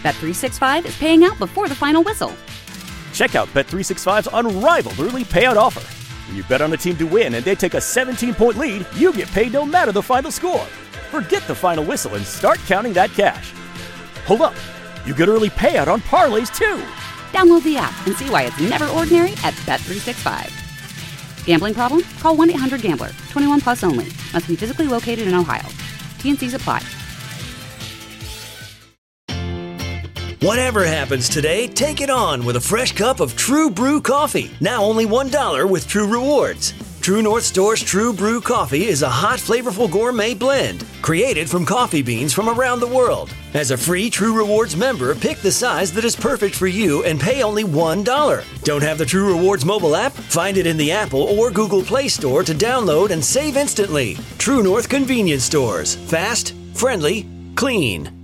Bet365 is paying out before the final whistle. Check out Bet365's unrivaled early payout offer. When you bet on a team to win and they take a 17-point lead, you get paid no matter the final score. Forget the final whistle and start counting that cash. Hold up. You get early payout on parlays, too. Download the app and see why it's never ordinary at Bet365. Gambling problem? Call 1-800-GAMBLER. 21 plus only. Must be physically located in Ohio. T&Cs apply. Whatever happens today, take it on with a fresh cup of True Brew coffee. Now only $1 with True Rewards. True North Store's True Brew coffee is a hot, flavorful gourmet blend created from coffee beans from around the world. As a free True Rewards member, pick the size that is perfect for you and pay only $1. Don't have the True Rewards mobile app? Find it in the Apple or Google Play Store to download and save instantly. True North Convenience Stores. Fast, friendly, clean.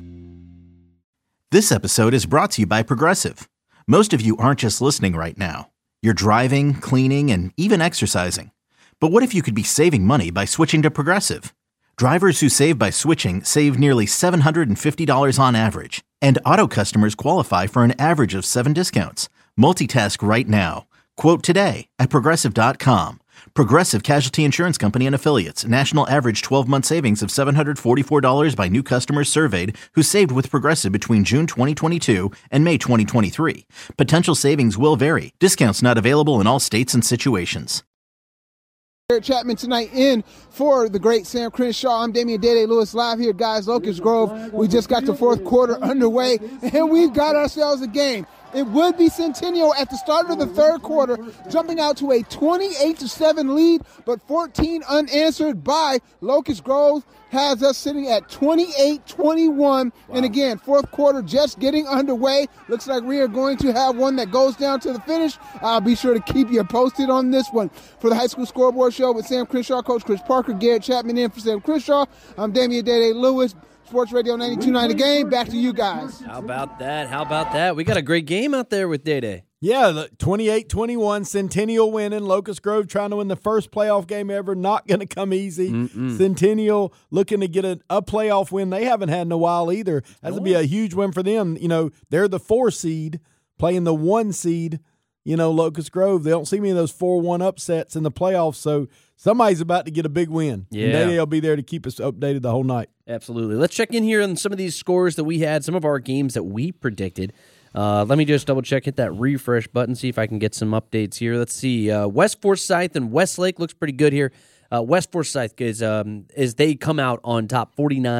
This episode is brought to you by Progressive. Most of you aren't just listening right now. You're driving, cleaning, and even exercising. But what if you could be saving money by switching to Progressive? Drivers who save by switching save nearly $750 on average. And auto customers qualify for an average of 7 discounts. Multitask right now. Quote today at Progressive.com. Progressive Casualty Insurance Company and Affiliates. National average 12-month savings of $744 by new customers surveyed who saved with Progressive between June 2022 and May 2023. Potential savings will vary. Discounts not available in all states and situations. Garrett Chapman tonight in for the great Sam Crenshaw. I'm Damian Dede Lewis live here, guys. Locust Grove. We just got the fourth quarter underway, and we've got ourselves a game. It would be Centennial at the start of the third quarter, jumping out to a 28-7 lead, but 14 unanswered by Locust Grove has us sitting at 28-21. Wow. And again, fourth quarter just getting underway. Looks like we are going to have one that goes down to the finish. I'll be sure to keep you posted on this one. For the High School Scoreboard Show with Sam Crenshaw, Coach Chris Parker, Garrett Chapman in for Sam Crenshaw. I'm Damian Dede Lewis. Sports Radio 92.9 The Game. Back to you guys. How about that? We got a great game out there with Day-Day. Yeah, 28-21, Centennial winning. Locust Grove trying to win the first playoff game ever. Not going to come easy. Centennial looking to get a playoff win they haven't had in a while either. That would be a huge win for them. You know, they're the 4 seed playing the 1 seed, Locust Grove. They don't see many of those 4-1 upsets in the playoffs, so somebody's about to get a big win. Yeah. And Day-Day will be there to keep us updated the whole night. Absolutely. Let's check in here on some of these scores that we had, some of our games that we predicted. Let me just double-check, hit that refresh button, see if I can get some updates here. Let's see. West Forsyth and Westlake looks pretty good here. West Forsyth is they come out on top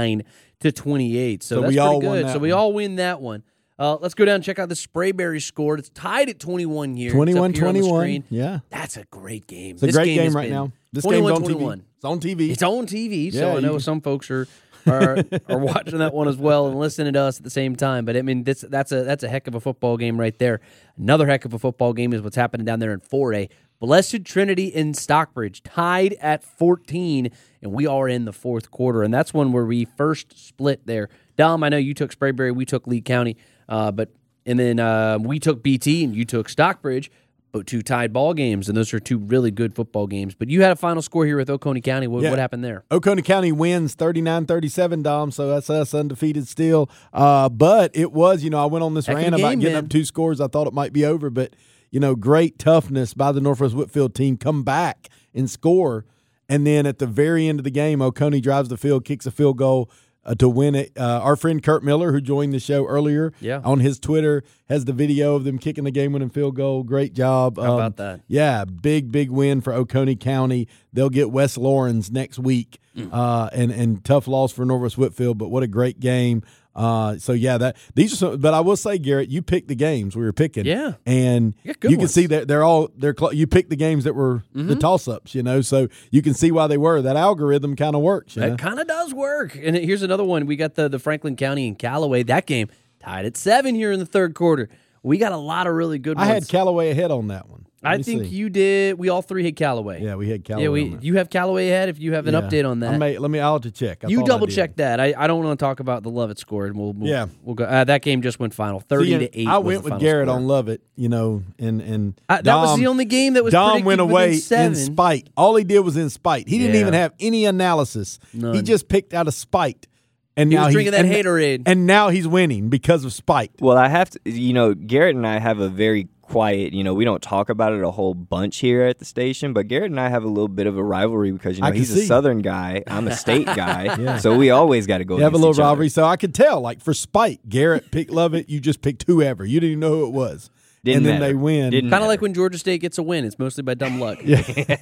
49-28. So that's we all pretty won good. that So we all win that one. Let's go down and check out the Sprayberry score. It's tied at 21 here. 21-21. Yeah. That's a great game. It's a great game right now. This game's on TV. It's on TV. It's on TV, Yeah, so I know some folks are watching that one as well and listening to us at the same time. But I mean, that's a heck of a football game right there. Another heck of a football game is what's happening down there in 4A. Blessed Trinity in Stockbridge tied at 14, and we are in the fourth quarter. And that's one where we first split there. Dom, I know you took Sprayberry, we took Lee County, and then we took BT and you took Stockbridge. But 2 tied ball games, and those are 2 really good football games. But you had a final score here with Oconee County. What happened there? Oconee County wins 39-37, Dom, so that's us undefeated still. But it was, I went on this rant about getting up 2 scores. I thought it might be over, but, great toughness by the Northwest Whitfield team. Come back and score, and then at the very end of the game, Oconee drives the field, kicks a field goal to win it. Our friend Kurt Miller, who joined the show earlier, on his Twitter, has the video of them kicking the game-winning field goal. Great job. How about that? Yeah, big win for Oconee County. They'll get West Lawrence next week, and tough loss for Northwest Whitfield, but what a great game. These are some, but I will say, Garrett, you picked the games we were picking. Yeah. And you can see that you picked the games that were the toss-ups, so you can see why they were. That algorithm kind of works. That kind of does work. And here's another one. We got the Franklin County and Callaway. That game tied at 7 here in the third quarter. We got a lot of really good ones. I had Callaway ahead on that one. I think you did. We all 3 had Callaway. Yeah, we had Callaway. Yeah, you have Callaway ahead. If you have an update on that, I'll have to check. You double check that. I don't want to talk about the Lovett score, and we'll go. That game just went final 30-8. I went with Garrett on Lovett. And that was the only game that was. Dom went away in spite. All he did was in spite. He didn't even have any analysis. None. He just picked out of spite. And he now was drinking that haterade. And now he's winning because of spite. Well, I have to, Garrett and I have a very quiet, we don't talk about it a whole bunch here at the station, but Garrett and I have a little bit of a rivalry because, he's a Southern guy. I'm a state guy. So we always got to go against each other. You have a little rivalry. So I could tell, like, for spite, Garrett picked Lovett. You just picked whoever. You didn't even know who it was. Didn't and then matter. They win. Kind of like when Georgia State gets a win. It's mostly by dumb luck. Yeah.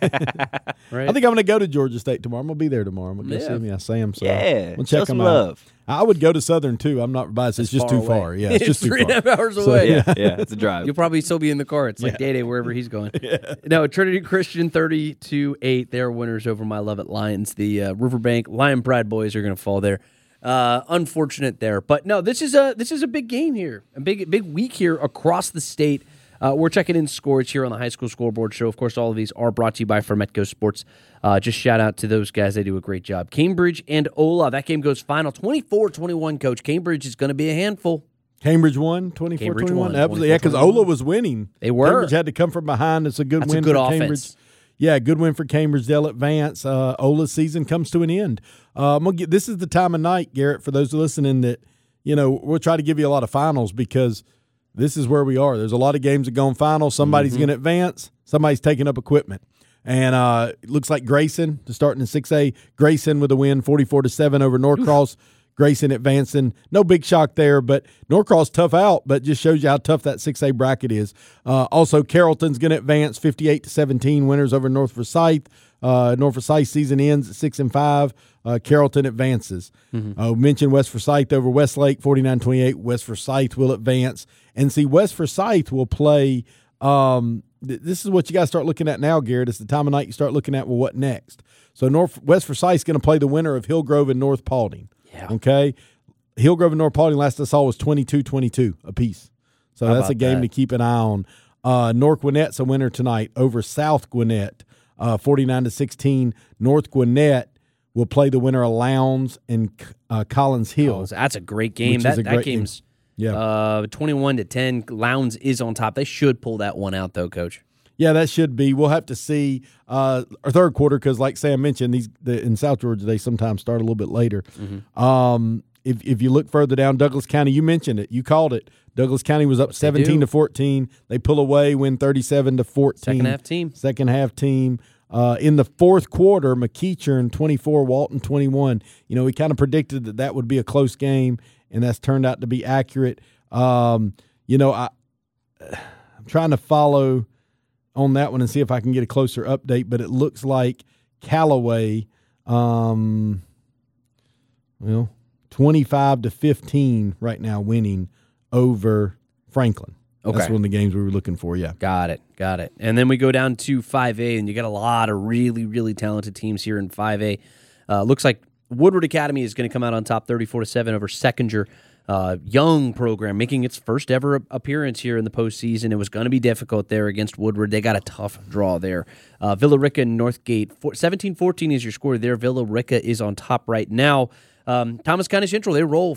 Right? I think I'm going to go to Georgia State tomorrow. I'm going to be there tomorrow. I'm going to go see me. I say him. So yeah. We'll check them out. Love. I would go to Southern, too. I'm not biased. It's just too far. Yeah, it's just too far. 3.5 hours away. Yeah, it's a drive. You'll probably still be in the car. It's like Day-Day wherever he's going. No, Trinity Christian 30-8. They're winners over my Lovett Lions. The Riverbank Lion Pride boys are going to fall there. Unfortunate there. But no, this is a big game here. A big week here across the state. We're checking in scores here on the High School Scoreboard Show. Of course, all of these are brought to you by Fermetco Sports. Just shout out to those guys. They do a great job. Cambridge and Ola. That game goes final 24-21, Coach. Cambridge is going to be a handful. Cambridge won 24-21. Yeah, because Ola was winning. They were. Cambridge had to come from behind. It's a good win for Cambridge. Offense. Yeah, good win for Cambridge. They'll advance. Ola's season comes to an end. This is the time of night, Garrett, for those listening that, we'll try to give you a lot of finals because this is where we are. There's a lot of games that go in finals. Somebody's going to advance. Somebody's taking up equipment. And it looks like Grayson, to start in the 6A, Grayson with a win, 44-7 over Norcross. Grayson advancing. No big shock there, but Norcross tough out, but just shows you how tough that 6A bracket is. Also, Carrollton's going to advance 58-17, winners over North Forsyth. North Forsyth season ends at 6-5. Carrollton advances. Mentioned West Forsyth over Westlake, 49-28. West Forsyth will advance. And see, West Forsyth will play this is what you got to start looking at now, Garrett. It's the time of night you start looking at, well, what next? So West Forsyth is going to play the winner of Hillgrove and North Paulding. Yeah. Okay? Hillgrove and North Paulding, last I saw, was 22-22 apiece. So that's a game to keep an eye on. North Gwinnette's a winner tonight over South Gwinnett, 49-16. North Gwinnett will play the winner of Lowndes and Collins Hill. That's a great game. That game's 21-10. Lowndes is on top. They should pull that one out, though, Coach. Yeah, that should be. We'll have to see our third quarter because, like Sam mentioned, in South Georgia they sometimes start a little bit later. If you look further down, Douglas County, you mentioned it, you called it. Douglas County was up 17-14. They pull away, win 37-14. Second half team. In the fourth quarter, McEachern 24, Walton 21. We kind of predicted that would be a close game, and that's turned out to be accurate. I'm trying to follow on that one and see if I can get a closer update, but it looks like Callaway, 25-15 right now, winning over Franklin. Okay. That's one of the games we were looking for, yeah. Got it. And then we go down to 5A, and you got a lot of really, really talented teams here in 5A. Looks like Woodward Academy is going to come out on top 34-7 over Seconder. Young program making its first ever appearance here in the postseason. It was going to be difficult there against Woodward. They got a tough draw there. Villa Rica and Northgate, 17-14 is your score there. Villa Rica is on top right now. Thomas County Central, they roll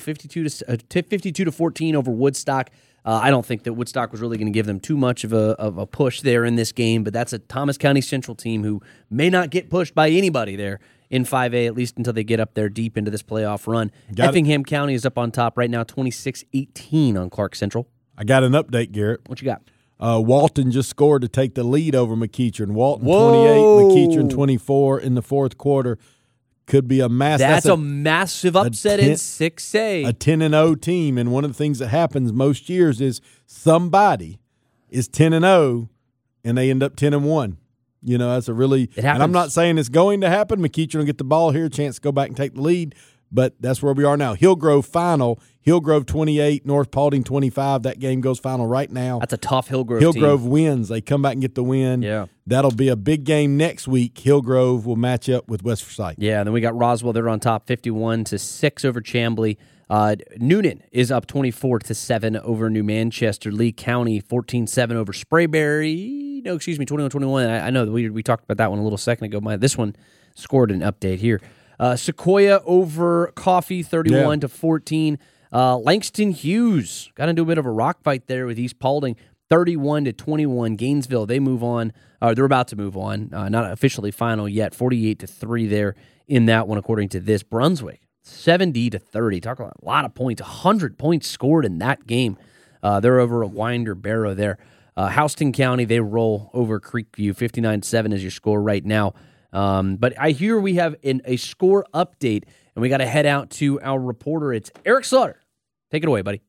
52-14 over Woodstock. I don't think that Woodstock was really going to give them too much of a push there in this game, but that's a Thomas County Central team who may not get pushed by anybody there in 5A, at least until they get up there deep into this playoff run. Effingham County is up on top right now, 26-18 on Clark Central. I got an update, Garrett. What you got? Walton just scored to take the lead over McEachern. Walton 28, McEachern 24 in the fourth quarter. Could be a massive. That's a massive upset in 6A. A 10-0 team, and one of the things that happens most years is somebody is 10-0 and they end up 10-1. That's a really. And I'm not saying it's going to happen. McEachern will get the ball here, chance to go back and take the lead, but that's where we are now. Hillgrove final. Hillgrove 28, North Paulding 25. That game goes final right now. That's a tough Hillgrove team. Hillgrove wins. They come back and get the win. Yeah. That'll be a big game next week. Hillgrove will match up with West Forsyth. Yeah, and then we got Roswell. They're on top 51-6 over Chamblee. Noonan is up 24-7 over New Manchester. Lee County 14-7 over Sprayberry. 21-21. I know that we talked about that one a little second ago. This one scored an update here. Sequoia over Coffee 31-14. Langston Hughes got into a bit of a rock fight there with East Paulding, 31-21. Gainesville, they move on. They're about to move on. Not officially final yet. 48-3 there in that one, according to this. Brunswick 70-30. Talk about a lot of points. 100 points scored in that game. They're over at Winder Barrow there. Houston County, they roll over Creekview. 59-7 is your score right now. But I hear we have a score update, and we got to head out to our reporter. It's Eric Slaughter. Take it away, buddy.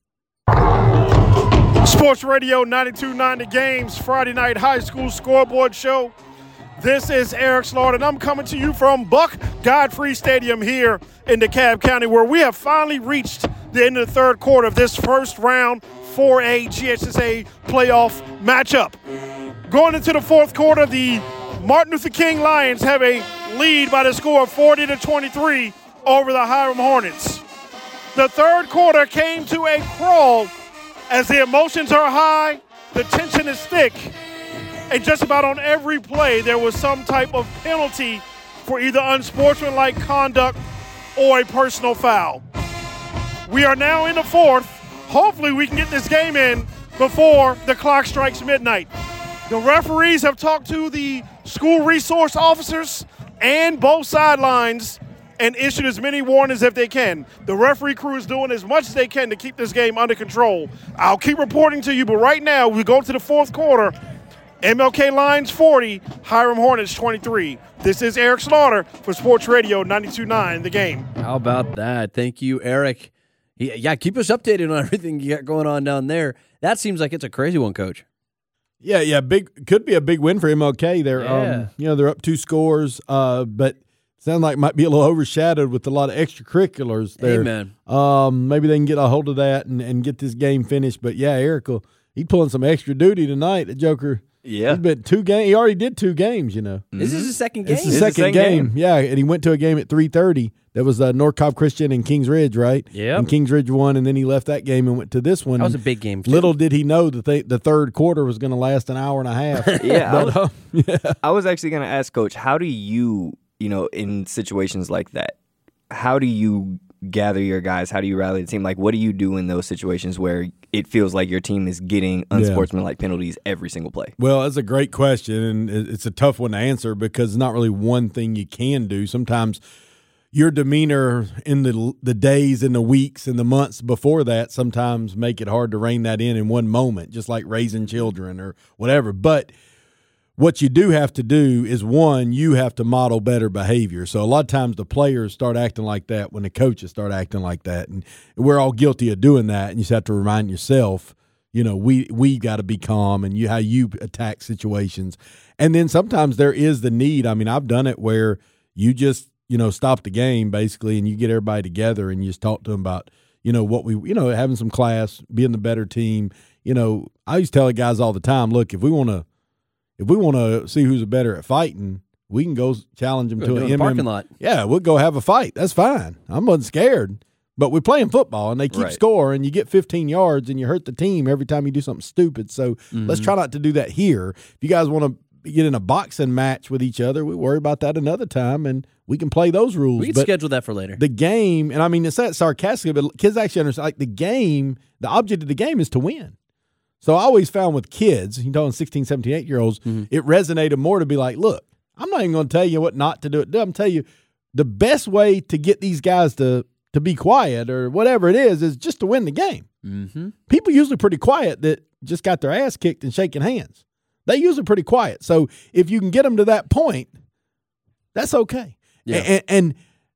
Sports Radio 92.9 The Game's Friday night high school scoreboard show. This is Eric Slaughter, and I'm coming to you from Buck Godfrey Stadium here in DeKalb County, where we have finally reached the end of the third quarter of this first round 4A GHSA playoff matchup. Going into the fourth quarter, the Martin Luther King Lions have a lead by the score of 40-23 over the Hiram Hornets. The third quarter came to a crawl as the emotions are high, the tension is thick, and just about on every play there was some type of penalty for either unsportsmanlike conduct or a personal foul. We are now in the fourth. Hopefully we can get this game in before the clock strikes midnight. The referees have talked to the school resource officers and both sidelines and issued as many warnings as they can. The referee crew is doing as much as they can to keep this game under control. I'll keep reporting to you, but right now we go to the fourth quarter. MLK Lions 40, Hiram Hornets 23. This is Eric Slaughter for Sports Radio 92.9 The Game. How about that? Thank you, Eric. Yeah, keep us updated on everything you got going on down there. That seems like it's a crazy one, Coach. Yeah, could be a big win for MLK. They're up 2 scores, but sounds like might be a little overshadowed with a lot of extracurriculars there. Amen. Maybe they can get a hold of that and get this game finished. But yeah, Eric he's pulling some extra duty tonight. The Joker. Yeah. He's been 2 games. He already did 2 games, you know. This is his second game. This is the second game. Yeah, and he went to a game at 3:30. That was North Cobb Christian and Kings Ridge, right? Yeah. And Kings Ridge won, and then he left that game and went to this one. That was a big game, too. Little did he know that the third quarter was going to last an hour and a half. I was actually going to ask, Coach, how do you, in situations like that, how do you gather your guys? How do you rally the team? Like, what do you do in those situations where it feels like your team is getting unsportsmanlike penalties every single play? Well, that's a great question, and it's a tough one to answer because it's not really one thing you can do. Sometimes your demeanor in the days and the weeks and the months before that sometimes make it hard to rein that in one moment, just like raising children or whatever. But what you do have to do is, one, you have to model better behavior. So a lot of times the players start acting like that when the coaches start acting like that. And we're all guilty of doing that. And you just have to remind yourself, we got to be calm and how you attack situations. And then sometimes there is the need. I mean, I've done it where you just, stop the game basically and you get everybody together and you just talk to them about, what having some class, being the better team. I used to tell the guys all the time, look, if we want to see who's better at fighting, we can go challenge them to an parking lot. Yeah, we'll go have a fight. That's fine. I'm not scared. But we're playing football, and they keep score, and you get 15 yards, and you hurt the team every time you do something stupid. So let's try not to do that here. If you guys want to get in a boxing match with each other, we worry about that another time, and we can play those rules. We can schedule that for later. The game, and I mean, it's that sarcastically, but kids actually understand, like the game, the object of the game is to win. So I always found with kids, 16, 17, 8-year-olds, it resonated more to be like, look, I'm not even going to tell you what not to do. I'm going to tell you the best way to get these guys to be quiet or whatever it is just to win the game. Mm-hmm. People usually pretty quiet that just got their ass kicked and shaking hands. They usually pretty quiet. So if you can get them to that point, that's okay. Yeah. And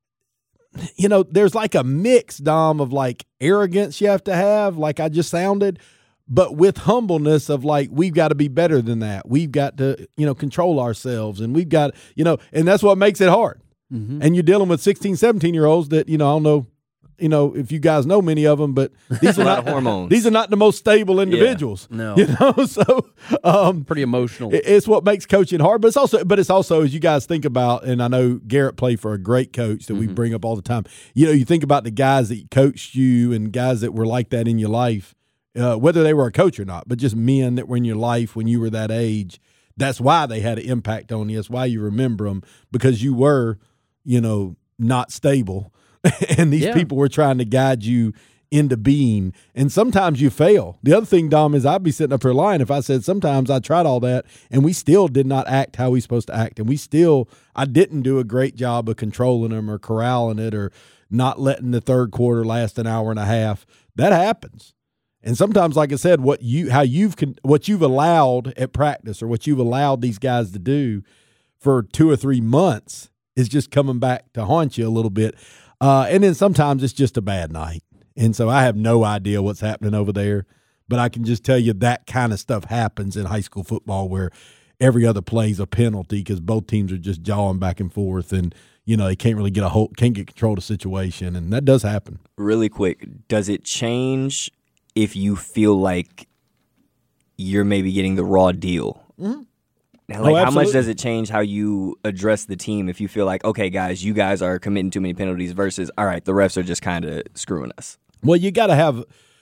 there's like a mix, Dom, of like arrogance you have to have, like I just sounded, but with humbleness of like, we've got to be better than that. We've got to, control ourselves, and we've got, and that's what makes it hard. Mm-hmm. And you're dealing with 16, 17-year-olds that, I don't know, if you guys know many of them, but these are not hormones. These are not the most stable individuals. No. So pretty emotional. It's what makes coaching hard, but it's also as you guys think about, and I know Garrett played for a great coach that we bring up all the time. You think about the guys that coached you and guys that were like that in your life. Whether they were a coach or not, but just men that were in your life when you were that age. That's why they had an impact on you. That's why you remember them, because you were, not stable. And these people were trying to guide you into being. And sometimes you fail. The other thing, Dom, is I'd be sitting up here lying if I said sometimes I tried all that and we still did not act how we supposed to act. And I didn't do a great job of controlling them or corralling it or not letting the third quarter last an hour and a half. That happens. And sometimes, like I said, what you've allowed at practice or what you've allowed these guys to do for 2 or 3 months is just coming back to haunt you a little bit. And then sometimes it's just a bad night. And so I have no idea what's happening over there, but I can just tell you that kind of stuff happens in high school football where every other play is a penalty because both teams are just jawing back and forth and, they can't really can't get control of the situation, and that does happen. Really quick, does it change if you feel like you're maybe getting the raw deal? Mm-hmm. How much does it change how you address the team if you feel like, okay, guys, you guys are committing too many penalties versus, all right, the refs are just kind of screwing us? Well, you got to have,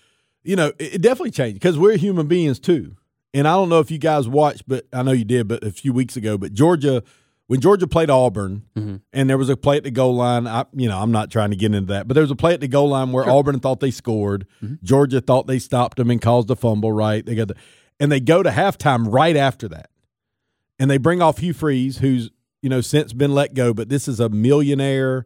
it definitely changed because we're human beings too. And I don't know if you guys watched, but I know you did, but a few weeks ago, but when Georgia played Auburn, and there was a play at the goal line, I'm not trying to get into that, but there was a play at the goal line where Auburn thought they scored. Georgia thought they stopped them and caused a fumble, right? And they go to halftime right after that. And they bring off Hugh Freeze, who's, since been let go, but this is a millionaire,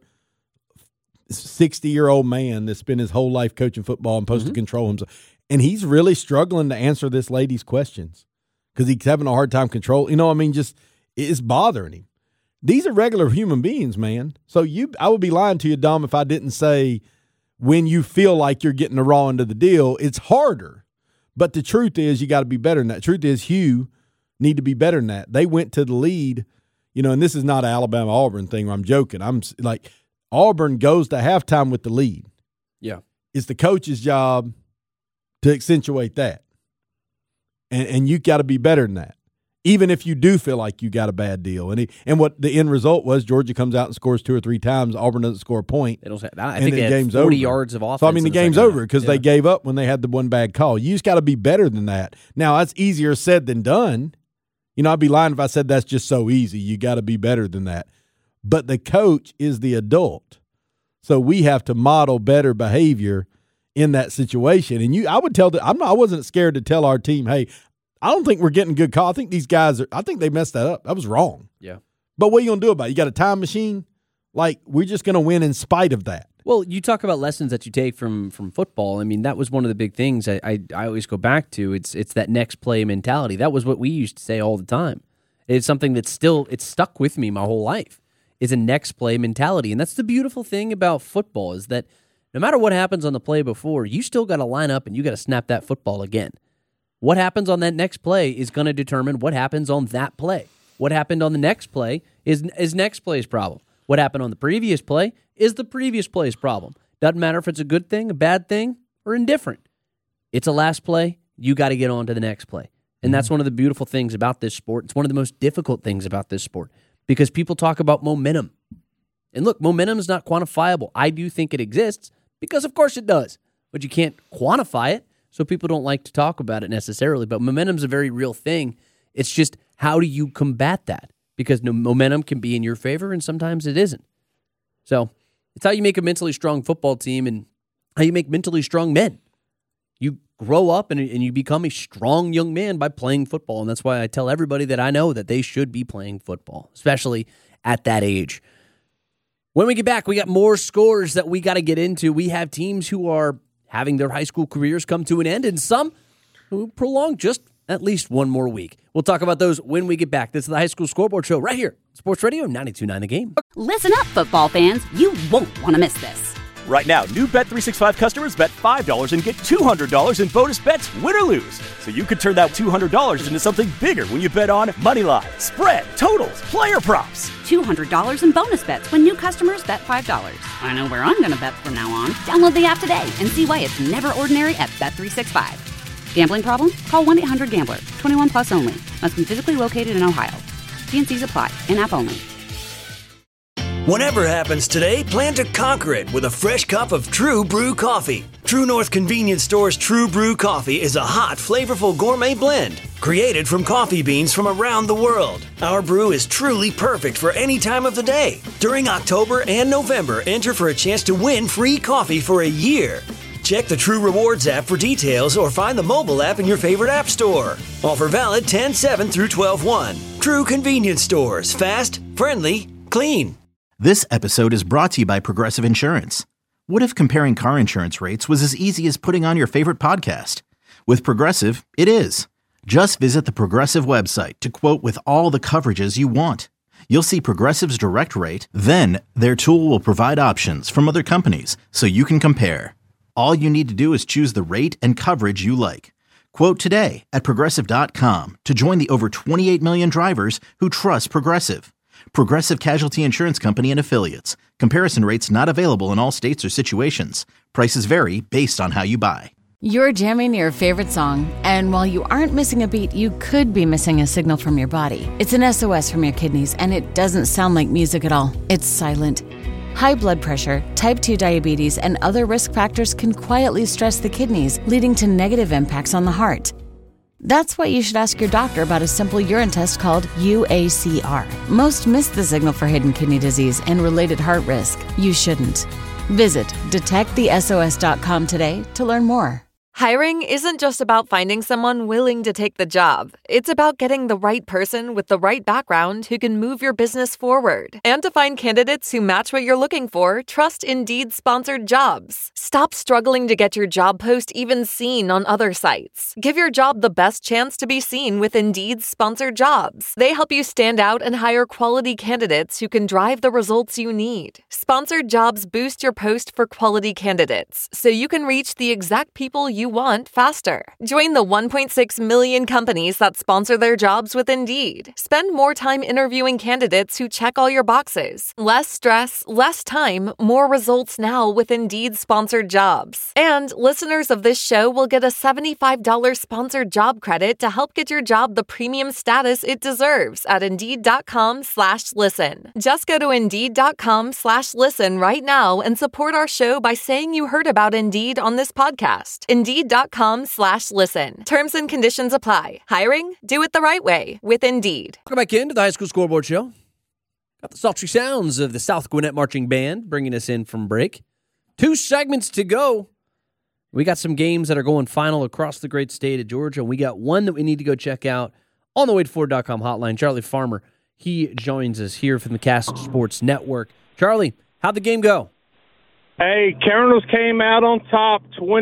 60-year-old man that's spent his whole life coaching football and supposed to control himself. And he's really struggling to answer this lady's questions because he's having a hard time controlling. It's bothering him. These are regular human beings, man. So I would be lying to you, Dom, if I didn't say when you feel like you're getting the raw end of the deal, it's harder. But the truth is you got to be better than that. Truth is Hugh need to be better than that. They went to the lead, and this is not an Alabama-Auburn thing where I'm joking. I'm like Auburn goes to halftime with the lead. Yeah. It's the coach's job to accentuate that. And you got to be better than that. Even if you do feel like you got a bad deal. And what the end result was, Georgia comes out and scores 2 or 3 times. Auburn doesn't score a point. They don't say, I think they had 40 yards of offense. So, the game's over because they gave up when they had the one bad call. You just got to be better than that. Now, that's easier said than done. I'd be lying if I said that's just so easy. You got to be better than that. But the coach is the adult. So we have to model better behavior in that situation. And I would tell I wasn't scared to tell our team, hey, I don't think we're getting good call. I think these guys I think they messed that up. That was wrong. Yeah. But what are you going to do about it? You got a time machine? Like, we're just going to win in spite of that. Well, you talk about lessons that you take from football. That was one of the big things I always go back to. It's that next play mentality. That was what we used to say all the time. It's something that's it's stuck with me my whole life. Is a next play mentality. And that's the beautiful thing about football is that no matter what happens on the play before, you still got to line up and you got to snap that football again. What happens on that next play is going to determine what happens on that play. What happened on the next play is next play's problem. What happened on the previous play is the previous play's problem. Doesn't matter if it's a good thing, a bad thing, or indifferent. It's a last play. You got to get on to the next play. And that's one of the beautiful things about this sport. It's one of the most difficult things about this sport because people talk about momentum. And look, momentum is not quantifiable. I do think it exists because, of course, it does. But you can't quantify it. So people don't like to talk about it necessarily, but momentum's a very real thing. It's just how do you combat that? Because momentum can be in your favor and sometimes it isn't. So it's how you make a mentally strong football team and how you make mentally strong men. You grow up and you become a strong young man by playing football, and that's why I tell everybody that I know that they should be playing football, especially at that age. When we get back, we got more scores that we got to get into. We have teams who are having their high school careers come to an end, and some who prolong just at least one more week. We'll talk about those when we get back. This is the High School Scoreboard Show right here, Sports Radio 92.9 The Game. Listen up, football fans. You won't want to miss this. Right now, new Bet365 customers bet $5 and get $200 in bonus bets, win or lose. So you could turn that $200 into something bigger when you bet on money line, spread, totals, player props. $200 in bonus bets when new customers bet $5. I know where I'm going to bet from now on. Download the app today and see why it's never ordinary at Bet365. Gambling problem? Call 1-800-GAMBLER. 21 plus only. Must be physically located in Ohio. T&Cs apply. In-app only. Whatever happens today, plan to conquer it with a fresh cup of True Brew coffee. True North Convenience Store's True Brew coffee is a hot, flavorful gourmet blend created from coffee beans from around the world. Our brew is truly perfect for any time of the day. During October and November, enter for a chance to win free coffee for a year. Check the True Rewards app for details or find the mobile app in your favorite app store. Offer valid 10/7 through 12/1. True Convenience Stores. Fast, friendly, clean. This episode is brought to you by Progressive Insurance. What if comparing car insurance rates was as easy as putting on your favorite podcast? With Progressive, it is. Just visit the Progressive website to quote with all the coverages you want. You'll see Progressive's direct rate, then their tool will provide options from other companies so you can compare. All you need to do is choose the rate and coverage you like. Quote today at Progressive.com to join the over 28 million drivers who trust Progressive. Progressive Casualty Insurance Company and Affiliates. Comparison rates not available in all states or situations. Prices vary based on how you buy. You're jamming your favorite song, and while you aren't missing a beat, you could be missing a signal from your body. It's an SOS from your kidneys, and it doesn't sound like music at all. It's silent. High blood pressure, type 2 diabetes, and other risk factors can quietly stress the kidneys, leading to negative impacts on the heart. That's why you should ask your doctor about a simple urine test called UACR. Most miss the signal for hidden kidney disease and related heart risk. You shouldn't. Visit detectthesos.com today to learn more. Hiring isn't just about finding someone willing to take the job. It's about getting the right person with the right background who can move your business forward. And to find candidates who match what you're looking for, trust Indeed-sponsored jobs. Stop struggling to get your job post even seen on other sites. Give your job the best chance to be seen with Indeed-sponsored jobs. They help you stand out and hire quality candidates who can drive the results you need. Sponsored jobs boost your post for quality candidates, so you can reach the exact people you want faster. Join the 1.6 million companies that sponsor their jobs with Indeed. Spend more time interviewing candidates who check all your boxes. Less stress, less time, more results now with Indeed-sponsored jobs. And listeners of this show will get a $75 sponsored job credit to help get your job the premium status it deserves at Indeed.com/listen. Just go to Indeed.com/listen right now and support our show by saying you heard about Indeed on this podcast. Indeed.com/listen. Terms and conditions apply. Hiring? Do it the right way with Indeed. Welcome back into the High School Scoreboard Show. Got the sultry sounds of the South Gwinnett Marching Band bringing us in from break. 2 segments to go. We got some games that are going final across the great state of Georgia, and we got one that we need to go check out on the WadeFord.com hotline. Charlie Farmer, he joins us here from the Cass Sports Network. Charlie, how'd the game go? Hey, Cardinals came out on top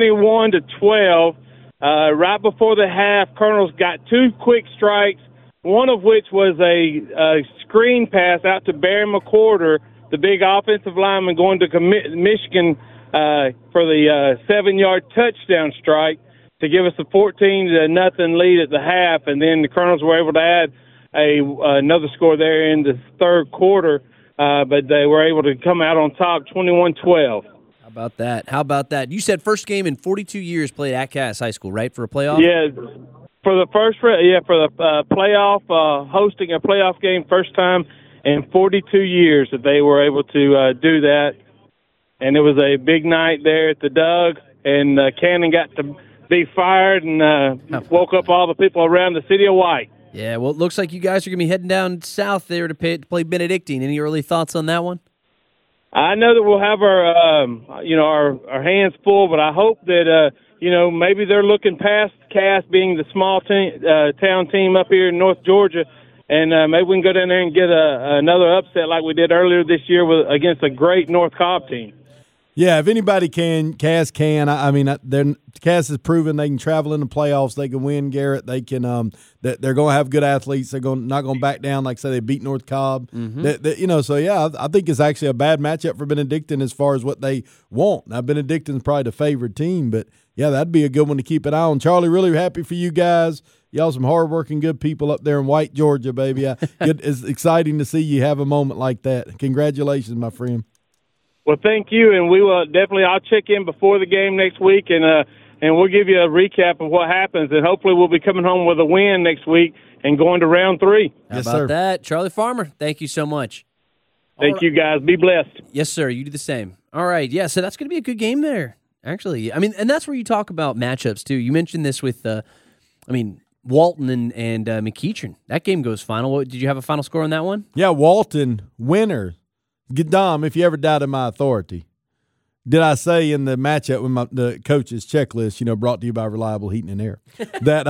21-12. Right before the half, Cardinals got 2 quick strikes, one of which was a screen pass out to Barry McWhorter, the big offensive lineman going to Michigan for the 7-yard touchdown strike to give us a 14-0 lead at the half, and then the Cardinals were able to add another score there in the third quarter. But they were able to come out on top 21-12. How about that? You said first game in 42 years played at Cass High School, right, for a playoff? Yeah, for the playoff, hosting a playoff game, first time in 42 years that they were able to do that. And it was a big night there at the Doug, and Cannon got to be fired and woke up all the people around the city of White. Yeah, well, it looks like you guys are going to be heading down south there to play Benedictine. Any early thoughts on that one? I know that we'll have our hands full, but I hope that, maybe they're looking past Cass being the small town team up here in North Georgia, and maybe we can go down there and get another upset like we did earlier this year against a great North Cobb team. Yeah, if anybody can, Cass can. Cass has proven they can travel in the playoffs. They can win, Garrett. They can. They're going to have good athletes. They're not going to back down. Like I said, they beat North Cobb. Mm-hmm. So yeah, I think it's actually a bad matchup for Benedictine as far as what they want. Now Benedictine's probably the favored team, but yeah, that'd be a good one to keep an eye on. Charlie, really happy for you guys. Y'all some hardworking, good people up there in White, Georgia, baby. It's exciting to see you have a moment like that. Congratulations, my friend. Well, thank you, and we will definitely. I'll check in before the game next week, and we'll give you a recap of what happens, and hopefully we'll be coming home with a win next week and going to round 3. How about that, Charlie Farmer? Thank you so much. Thank you, guys. Be blessed. Yes, sir. You do the same. All right. Yeah. So that's going to be a good game there. Actually, and that's where you talk about matchups too. You mentioned this with, Walton and McEachern. That game goes final. Did you have a final score on that one? Yeah, Walton winner. Dom, if you ever doubted my authority, did I say in the matchup with the coach's checklist, brought to you by Reliable Heating and Air, that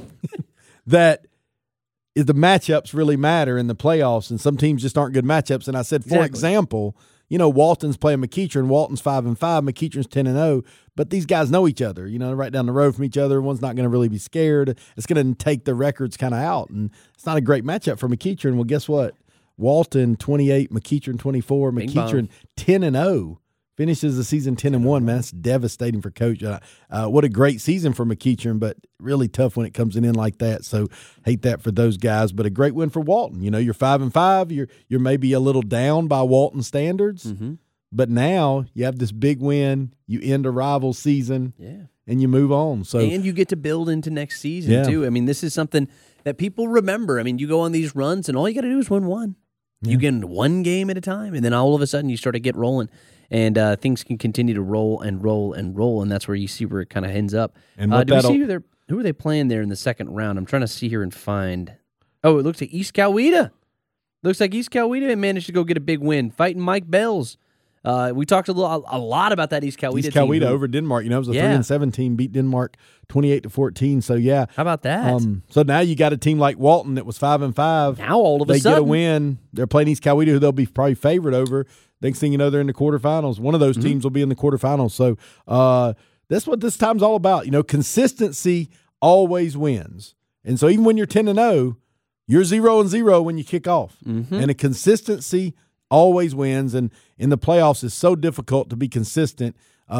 that if the matchups really matter in the playoffs, and some teams just aren't good matchups. And I said, for example, Walton's playing McEachern. Walton's 5-5. McEachern's 10-0. But these guys know each other, right down the road from each other. One's not going to really be scared. It's going to take the records kind of out. And it's not a great matchup for McEachern. Well, guess what? Walton 28, McEachern 24, McEachern 10-0. Finishes the season 10-1, man. That's devastating for Coach. What a great season for McEachern, but really tough when it comes in like that. So hate that for those guys, but a great win for Walton. You're 5-5. You're maybe a little down by Walton standards, but now you have this big win. You end a rival season, and you move on. And you get to build into next season too. I mean, this is something that people remember. I mean, you go on these runs, and all you got to do is win one. You get into one game at a time, and then all of a sudden you start to get rolling. And things can continue to roll and roll and roll, and that's where you see where it kind of ends up. And do we see who are they playing there in the second round? I'm trying to see here and find. Oh, it looks like East Coweta. Looks like East Coweta managed to go get a big win, fighting Mike Bells. We talked a lot about that East Coweta. East Coweta over Denmark. It was a 3-7 team, beat Denmark 28-14. So yeah, how about that? So now you got a team like Walton that was 5-5. Now all of a sudden they get a win. They're playing East Coweta, who they'll be probably favored over. Next thing you know, they're in the quarterfinals. One of those teams will be in the quarterfinals. So that's what this time's all about. Consistency always wins. And so even when you're 10-0, you're 0-0 when you kick off. And a consistency always wins. And in the playoffs, it's so difficult to be consistent,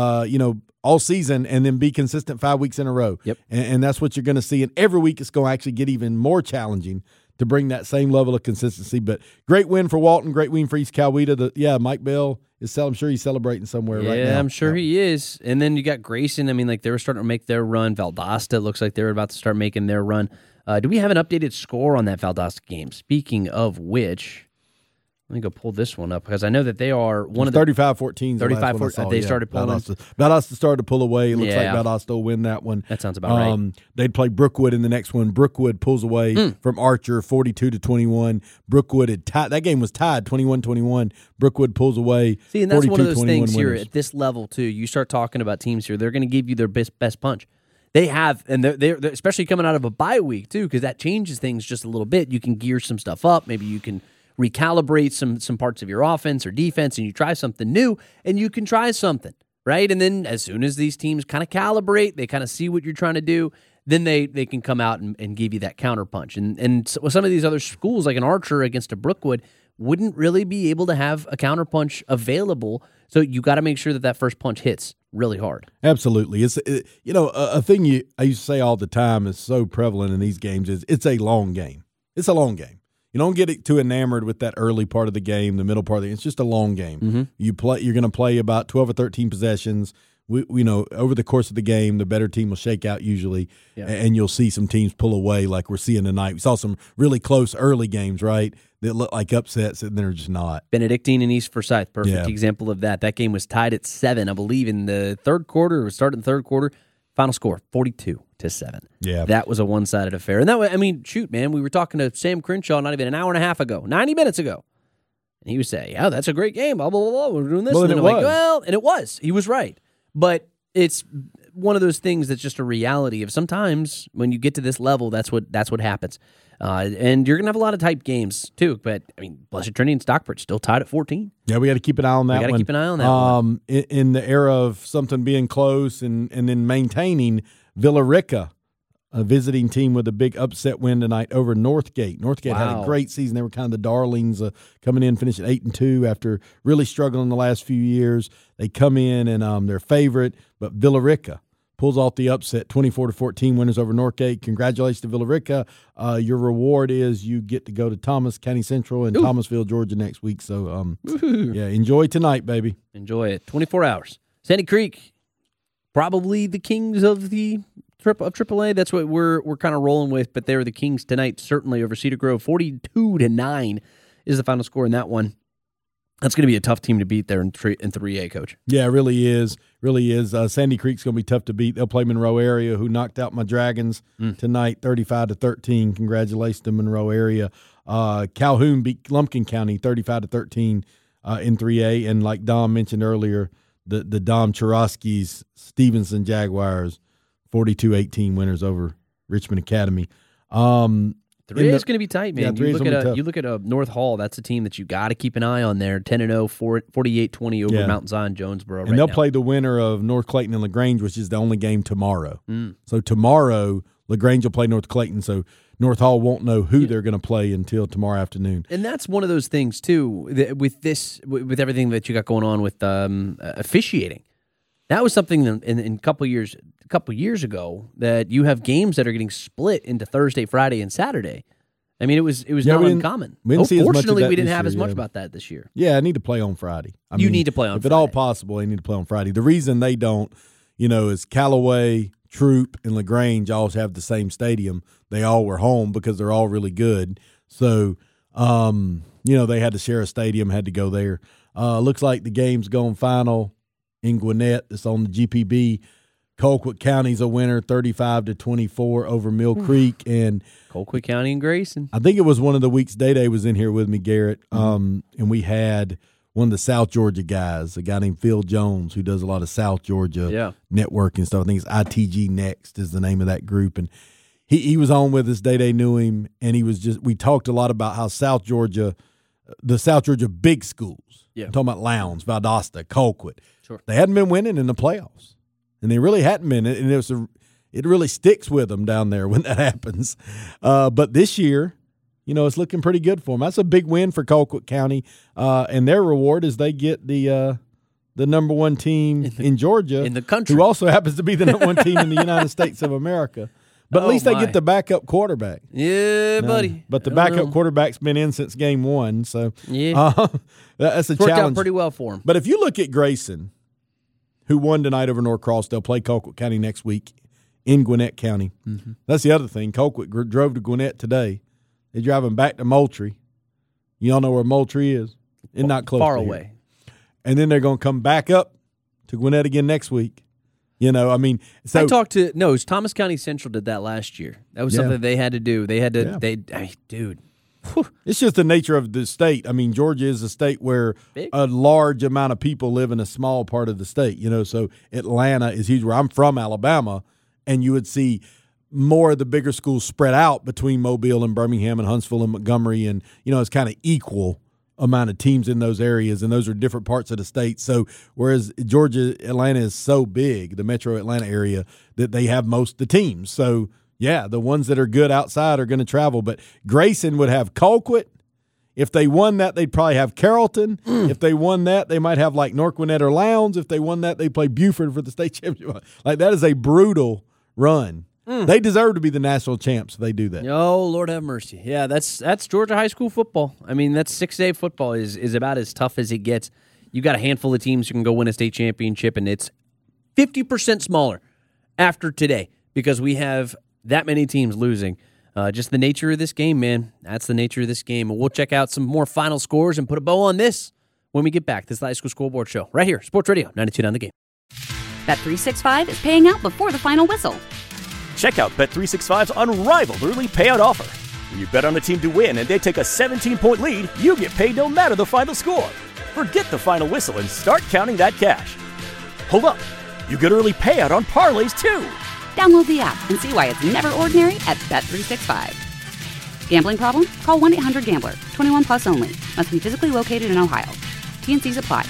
all season and then be consistent 5 weeks in a row. Yep. And that's what you're going to see. And every week it's going to actually get even more challenging to bring that same level of consistency. But great win for Walton, great win for East Coweta. Mike Bell is I'm sure he's celebrating somewhere right now. Yeah, I'm sure he is. And then you got Grayson. I mean, they were starting to make their run. Valdosta looks like they're about to start making their run. Do we have an updated score on that Valdosta game? Speaking of which, let me go pull this one up because I know that they are one of the 35-14. 35-14. They started pulling. Valdosta started to pull away. It looks like Valdosta will win that one. That sounds about right. They'd play Brookwood in the next one. Brookwood pulls away from Archer 42-21. Brookwood had tied. That game was tied 21-21. Brookwood pulls away. See, and that's one of those things winners. here at this level too. You start talking about teams here; they're going to give you their best punch. They have, and they're especially coming out of a bye week too, because that changes things just a little bit. You can gear some stuff up. Maybe you can recalibrate some parts of your offense or defense, and you try something new, and you can try something, right? And then as soon as these teams kind of calibrate, they kind of see what you're trying to do, then they can come out and give you that counter punch. And so some of these other schools, like an Archer against a Brookwood, wouldn't really be able to have a counter punch available, so you got to make sure that first punch hits really hard. Absolutely. It's a thing I used to say all the time is so prevalent in these games is it's a long game. It's a long game. You don't get too enamored with that early part of the game, the middle part of the game. It's just a long game. You're going to play about 12 or 13 possessions. We know over the course of the game, the better team will shake out usually, and you'll see some teams pull away like we're seeing tonight. We saw some really close early games, right, that look like upsets, and they're just not. Benedictine and East Forsyth, perfect example of that. That game was tied at 7, I believe, in the third quarter. It was starting the third quarter. Final score, 42-7. Yeah. That was a one-sided affair. And that way, I mean, shoot, man, we were talking to Sam Crenshaw not even an hour and a half ago, 90 minutes ago. And he would say, yeah, that's a great game, blah, blah, blah, blah. We're doing this. Well, and then I'm like, well, and it was. He was right. But it's one of those things that's just a reality of sometimes when you get to this level, that's what happens. And you're going to have a lot of type games, too. But, I mean, Blessed Trinity and Stockbridge still tied at 14. Yeah, we got to keep an eye on that one. We got to keep an eye on that one. In the era of something being close and then maintaining, Villa Rica, a visiting team with a big upset win tonight over Northgate. Northgate had a great season. They were kind of the darlings coming in, finishing 8-2 after really struggling the last few years. They come in and they're favorite, but Villa Rica pulls off the upset, 24-14 winners over Northgate. Congratulations to Villa Rica. Your reward is you get to go to Thomas County Central in Thomasville, Georgia next week. So, enjoy tonight, baby. Enjoy it. 24 hours. Sandy Creek, probably the kings of the AAA. That's what we're kind of rolling with, but they're the kings tonight, certainly over Cedar Grove. 42-9 is the final score in that one. That's going to be a tough team to beat there in 3A, Coach. Yeah, it really is. Really is. Sandy Creek's going to be tough to beat. They'll play Monroe Area, who knocked out my Dragons tonight, 35-13. Congratulations to Monroe Area. Calhoun beat Lumpkin County, 35-13 in 3A. And like Dom mentioned earlier, the Dom Churosky's Stevenson Jaguars, 42-18 winners over Richmond Academy. 3A is going to be tight, man. Yeah, you look at North Hall. That's a team that you got to keep an eye on there. 10-0, 48-20 over Mount Zion Jonesboro. And they'll play the winner of North Clayton and LaGrange, which is the only game tomorrow. So tomorrow, LaGrange will play North Clayton. So North Hall won't know who they're going to play until tomorrow afternoon. And that's one of those things too. With everything that you got going on with officiating, that was something in a couple years ago that you have games that are getting split into Thursday, Friday, and Saturday. I mean, it was not uncommon. Fortunately, we didn't have as much about that this year. Yeah, I need to play on Friday. You need to play on Friday. If at all possible, I need to play on Friday. The reason they don't, is Callaway, Troop, and LaGrange all have the same stadium. They all were home because they're all really good. So, they had to share a stadium, had to go there. Looks like the game's going final in Gwinnett. It's on the GPB. Colquitt County's a winner, 35-24 over Mill Creek. And Colquitt County and Grayson. I think it was one of the weeks Day was in here with me, Garrett, and we had one of the South Georgia guys, a guy named Phil Jones, who does a lot of South Georgia networking stuff. I think it's ITG Next is the name of that group. And he was on with us. Day knew him, and we talked a lot about how South Georgia, the South Georgia big schools, I'm talking about Lowndes, Valdosta, Colquitt, they hadn't been winning in the playoffs. And they really hadn't been, and it really sticks with them down there when that happens. But this year, it's looking pretty good for them. That's a big win for Colquitt County, and their reward is they get the number one team in Georgia, in the country, who also happens to be the number one team in the United States of America. But at least they get the backup quarterback. Yeah, buddy. But the backup quarterback's been in since game one, so that's a challenge. Worked out pretty well for him. But if you look at Grayson, who won tonight over Norcross, they'll play Colquitt County next week in Gwinnett County. That's the other thing. Colquitt drove to Gwinnett today. They're driving back to Moultrie. You all know where Moultrie is? It's not close far to away. Here. And then they're going to come back up to Gwinnett again next week. So I talked to Thomas County Central did that last year. That was something they had to do. They had to. Dude. It's just the nature of the state. I mean, Georgia is a state where a large amount of people live in a small part of the state. So Atlanta is huge. Where I'm from, Alabama, and you would see more of the bigger schools spread out between Mobile and Birmingham and Huntsville and Montgomery, and it's kind of equal amount of teams in those areas, and those are different parts of the state. So whereas Georgia, Atlanta is so big, the metro Atlanta area, that they have most of the teams. So yeah, the ones that are good outside are going to travel. But Grayson would have Colquitt. If they won that, they'd probably have Carrollton. If they won that, they might have like North Gwinnett or Lowndes. If they won that, they'd play Buford for the state championship. Like, that is a brutal run. They deserve to be the national champs if they do that. Oh, Lord have mercy. Yeah, that's Georgia high school football. I mean, that's 6A football is about as tough as it gets. You got a handful of teams who can go win a state championship, and it's 50% smaller after today because we have that many teams losing. Just the nature of this game, man. That's the nature of this game. And we'll check out some more final scores and put a bow on this when we get back. This is the High School Scoreboard Show right here, Sports Radio 92.9 The Game. Bet365 is paying out before the final whistle. Check out Bet365's unrivaled early payout offer. When you bet on a team to win and they take a 17-point lead, you get paid no matter the final score. Forget the final whistle and start counting that cash. Hold up. You get early payout on parlays, too. Download the app and see why it's never ordinary at Bet365. Gambling problem? Call 1-800-GAMBLER. 21 plus only. Must be physically located in Ohio. T&Cs apply.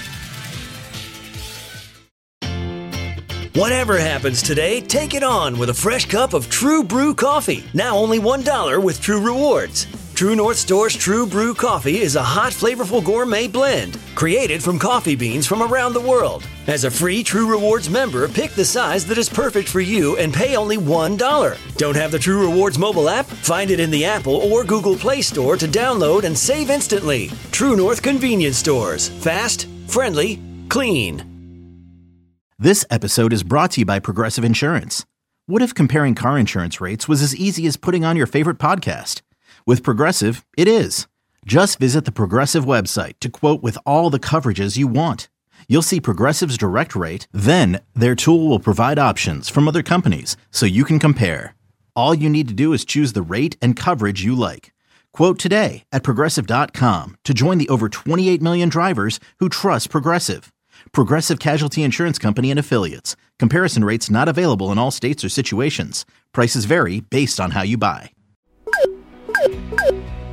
Whatever happens today, take it on with a fresh cup of True Brew coffee. Now only $1 with True Rewards. True North Store's True Brew coffee is a hot, flavorful gourmet blend created from coffee beans from around the world. As a free True Rewards member, pick the size that is perfect for you and pay only $1. Don't have the True Rewards mobile app? Find it in the Apple or Google Play Store to download and save instantly. True North Convenience Stores. Fast, friendly, clean. This episode is brought to you by Progressive Insurance. What if comparing car insurance rates was as easy as putting on your favorite podcast? With Progressive, it is. Just visit the Progressive website to quote with all the coverages you want. You'll see Progressive's direct rate, then their tool will provide options from other companies so you can compare. All you need to do is choose the rate and coverage you like. Quote today at Progressive.com to join the over 28 million drivers who trust Progressive. Progressive Casualty Insurance Company and Affiliates. Comparison rates not available in all states or situations. Prices vary based on how you buy.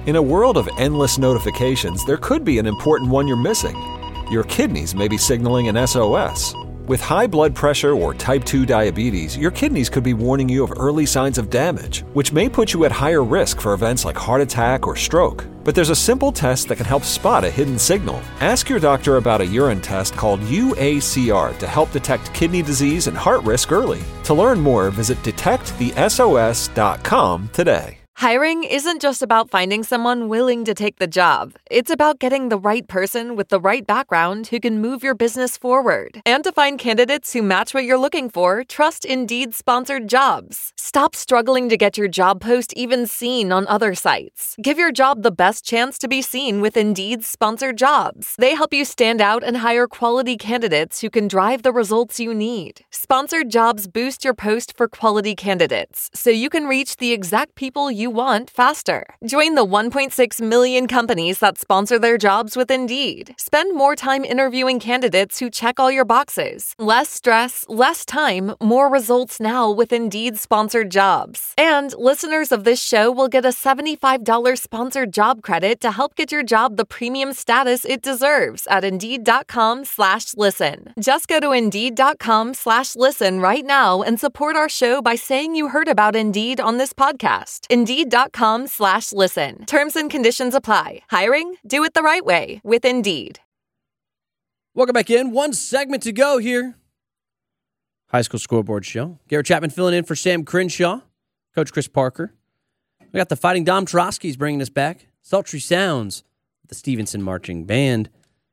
In a world of endless notifications, there could be an important one you're missing. Your kidneys may be signaling an SOS. With high blood pressure or type 2 diabetes, your kidneys could be warning you of early signs of damage, which may put you at higher risk for events like heart attack or stroke. But there's a simple test that can help spot a hidden signal. Ask your doctor about a urine test called UACR to help detect kidney disease and heart risk early. To learn more, visit detectthesos.com today. Hiring isn't just about finding someone willing to take the job. It's about getting the right person with the right background who can move your business forward. And to find candidates who match what you're looking for, trust Indeed-sponsored jobs. Stop struggling to get your job post even seen on other sites. Give your job the best chance to be seen with Indeed-sponsored jobs. They help you stand out and hire quality candidates who can drive the results you need. Sponsored jobs boost your post for quality candidates, so you can reach the exact people you want faster. Join the 1.6 million companies that sponsor their jobs with Indeed. Spend more time interviewing candidates who check all your boxes. Less stress, less time, more results now with Indeed-sponsored jobs. And listeners of this show will get a $75 sponsored job credit to help get your job the premium status it deserves at Indeed.com/listen. Just go to Indeed.com/listen right now and support our show by saying you heard about Indeed on this podcast. Indeed.com/listen. Terms and conditions apply. Hiring? Do it the right way with Indeed. Welcome back in. One segment to go here. High School Scoreboard Show. Garrett Chapman filling in for Sam Crenshaw. Coach Chris Parker. We got the Fighting Dom Trotsky's bringing us back. Sultry sounds. The Stevenson Marching Band.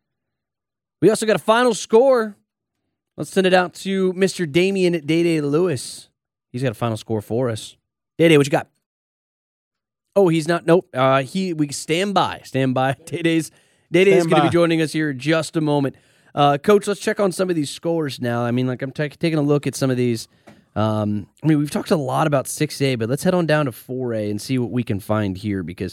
We also got a final score. Let's send it out to Mr. Damian Day-Day Lewis. He's got a final score for us. Day-Day, what you got? Oh, he's not. Nope. We stand by. Day-Day's going to be joining us here in just a moment. Coach, let's check on some of these scores now. I mean, like I'm taking a look at some of these. I mean, we've talked a lot about 6A, but let's head on down to 4A and see what we can find here because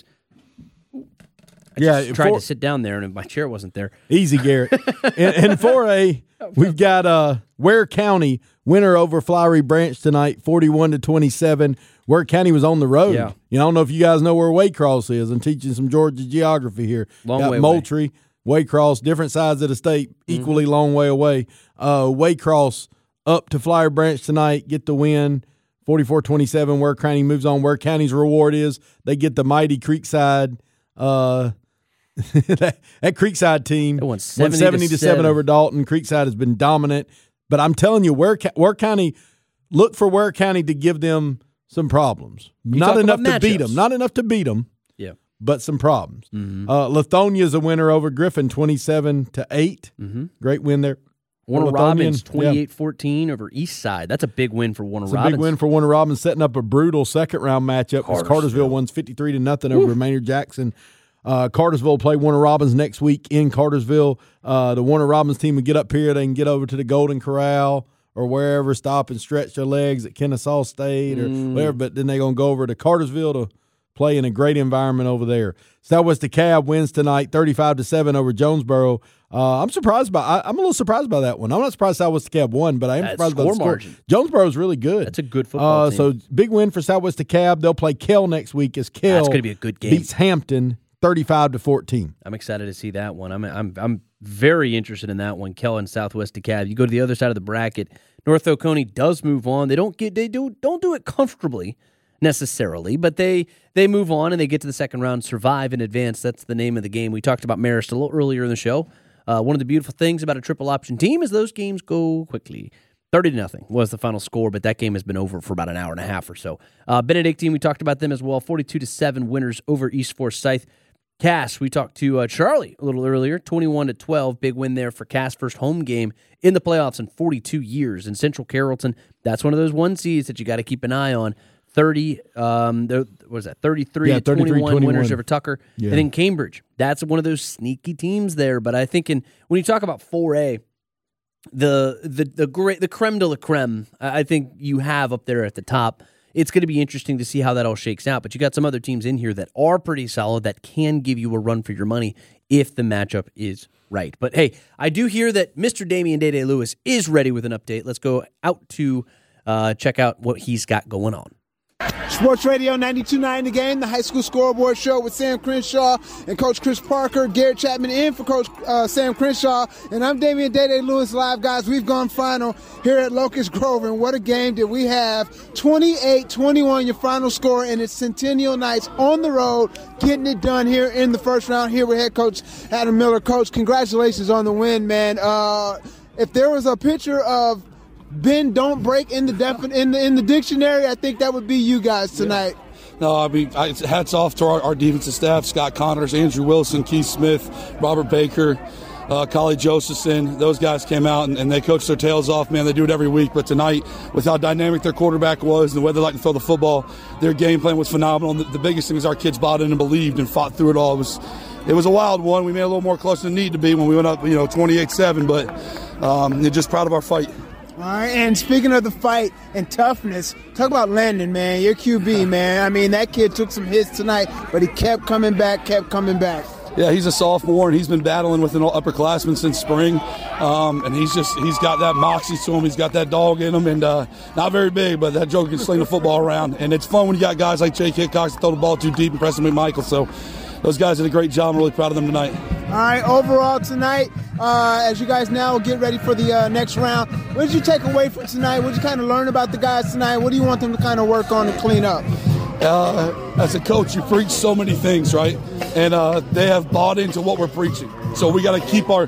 I tried to sit down there and my chair wasn't there. Easy, Garrett. in 4A, we've got Ware County winner over Flowery Branch tonight, 41-27. Ware County was on the road. Yeah. You know, I don't know if you guys know where Waycross is. I'm teaching some Georgia geography here. Long way Moultrie, Waycross, different sides of the state, equally long way away. Waycross up to Flowery Branch tonight, get the win, 44-27. Ware County moves on. Ware County's reward is they get the mighty Creekside. That Creekside team won went 70-7 over Dalton. Creekside has been dominant. But I'm telling you, Ware County, look for Ware County to give them some problems. Not enough to beat them. Not enough to beat them. Yeah. But some problems. Lithonia is a winner over Griffin, 27-8. Great win there. Warner Robins, 28-14 over Eastside. That's a big win for Warner Robins. A big win for Warner Robins, setting up a brutal second-round matchup as Cartersville wins 53-0 over Maynard Jackson. Cartersville will play Warner Robins next week in Cartersville. The Warner Robins team will get up here. They can get over to the Golden Corral or wherever, stop and stretch their legs at Kennesaw State or whatever, but then they're going to go over to Cartersville to play in a great environment over there. Southwest DeKalb wins tonight, 35-7 over Jonesboro. I'm a little surprised by that one. I'm not surprised Southwest DeKalb won, but I am surprised by the score. Margin. Jonesboro is really good. That's a good football team. So big win for Southwest DeKalb. They'll play Kell next week as Kell That's going to be a good game. Beats Hampton 35-14. I'm excited to see that one. I'm very interested in that one. Kell and Southwest DeKalb. You go to the other side of the bracket. North Oconee does move on. They don't do it comfortably necessarily, but they move on and they get to the second round, survive and advance. That's the name of the game. We talked about Marist a little earlier in the show. One of the beautiful things about a triple option team is those games go quickly. 30-0 was the final score, but that game has been over for about an hour and a half or so. Benedictine, we talked about them as well. 42-7 winners over East Forsyth. Cass, we talked to Charlie a little earlier, 21-12, big win there for Cass, first home game in the playoffs in 42 years. And Central Carrollton, that's one of those 1Cs that you got to keep an eye on. 33-21 winners over Tucker. Yeah. And then Cambridge, that's one of those sneaky teams there. But I think when you talk about 4A, the creme de la creme, I think you have up there at the top. It's going to be interesting to see how that all shakes out. But you got some other teams in here that are pretty solid that can give you a run for your money if the matchup is right. But hey, I do hear that Mr. Damian Day-Day Lewis is ready with an update. Let's go out to check out what he's got going on. Sports Radio 92.9 The Game, the high school scoreboard show with Sam Crenshaw and Coach Chris Parker. Garrett Chapman in for Coach Sam Crenshaw. And I'm Damian Dede Lewis live. Guys, we've gone final here at Locust Grove. And what a game did we have. 28-21 your final score. And it's Centennial Knights on the road getting it done here in the first round here with head coach Adam Miller. Coach, congratulations on the win, man. If there was a picture of bend, don't break in the dictionary, I think that would be you guys tonight. Yeah. No, I mean, hats off to our defensive staff, Scott Connors, Andrew Wilson, Keith Smith, Robert Baker, Collie Josephson. Those guys came out and they coached their tails off, man. They do it every week. But tonight, with how dynamic their quarterback was and the way they like to throw the football, their game plan was phenomenal. And the biggest thing is our kids bought in and believed and fought through it all. It was a wild one. We made it a little more close than it needed to be when we went up, 28-7. But just proud of our fight. All right, and speaking of the fight and toughness, talk about Landon, man, your QB, man. I mean, that kid took some hits tonight, but he kept coming back. Yeah, he's a sophomore, and he's been battling with an upperclassman since spring. And he's got that moxie to him. He's got that dog in him, and not very big, but that joker can sling the football around. And it's fun when you got guys like Jake Hickox to throw the ball too deep and Preston McMichael. So those guys did a great job. I'm really proud of them tonight. All right, overall tonight, as you guys now get ready for the next round, what did you take away from tonight? What did you kind of learn about the guys tonight? What do you want them to kind of work on and clean up? As a coach, you preach so many things, right? And they have bought into what we're preaching. So we got to keep our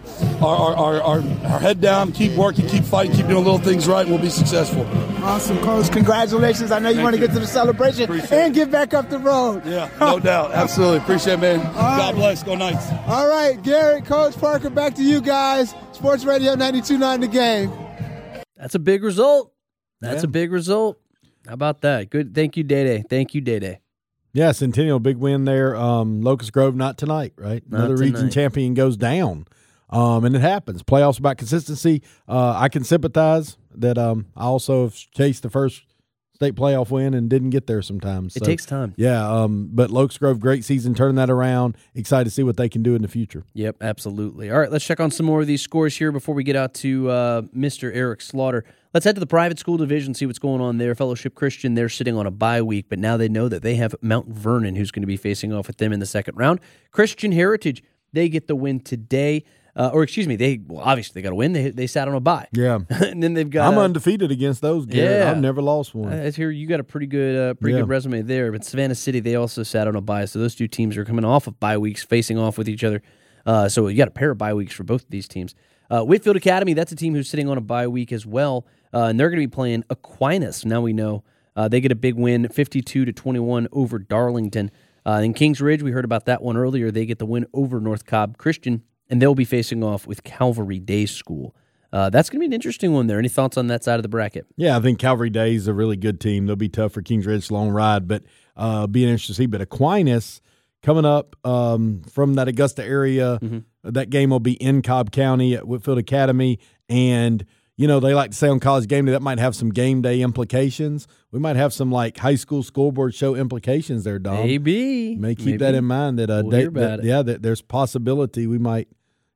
head down, keep working, keep fighting, keep doing little things right, and we'll be successful. Awesome, Coach. Congratulations. I know you want to get to the celebration and get back up the road. Yeah, no doubt. Absolutely. Appreciate it, man. God bless. Go Knights. All right, Garrett, Coach Parker, back to you guys. Sports Radio 92.9 The Game. That's a big result. A big result. How about that? Good. Thank you, Dede. Yeah, Centennial, big win there. Locust Grove, not tonight, right? Another region champion goes down. And it happens. Playoffs about consistency. I can sympathize that I also have chased the first state playoff win and didn't get there sometimes. It takes time. Yeah, but Locust Grove, great season, turning that around. Excited to see what they can do in the future. Yep, absolutely. All right, let's check on some more of these scores here before we get out to Mr. Eric Slaughter. Let's head to the private school division, see what's going on there. Fellowship Christian, they're sitting on a bye week, but now they know that they have Mount Vernon, who's going to be facing off with them in the second round. Christian Heritage, they get the win today. Obviously they got to win. They sat on a bye. Yeah. And then they've got... I'm undefeated against those, Garrett. Yeah. I've never lost one. I hear you got a pretty good resume there. But Savannah City, they also sat on a bye. So those two teams are coming off of bye weeks, facing off with each other. So you got a pair of bye weeks for both of these teams. Whitfield Academy, that's a team who's sitting on a bye week as well. And they're going to be playing Aquinas. Now we know they get a big win, 52-21 over Darlington. In Kings Ridge, we heard about that one earlier. They get the win over North Cobb Christian. And they'll be facing off with Calvary Day School. That's going to be an interesting one there. Any thoughts on that side of the bracket? Yeah, I think Calvary Day is a really good team. They'll be tough for Kings Ridge, long ride, but being interesting to see. But Aquinas coming up from that Augusta area, that game will be in Cobb County at Whitfield Academy. And, they like to say on College Game Day, that might have some game day implications. We might have some, high school scoreboard show implications there, Dom. Maybe. May keep that in mind that there's possibility we might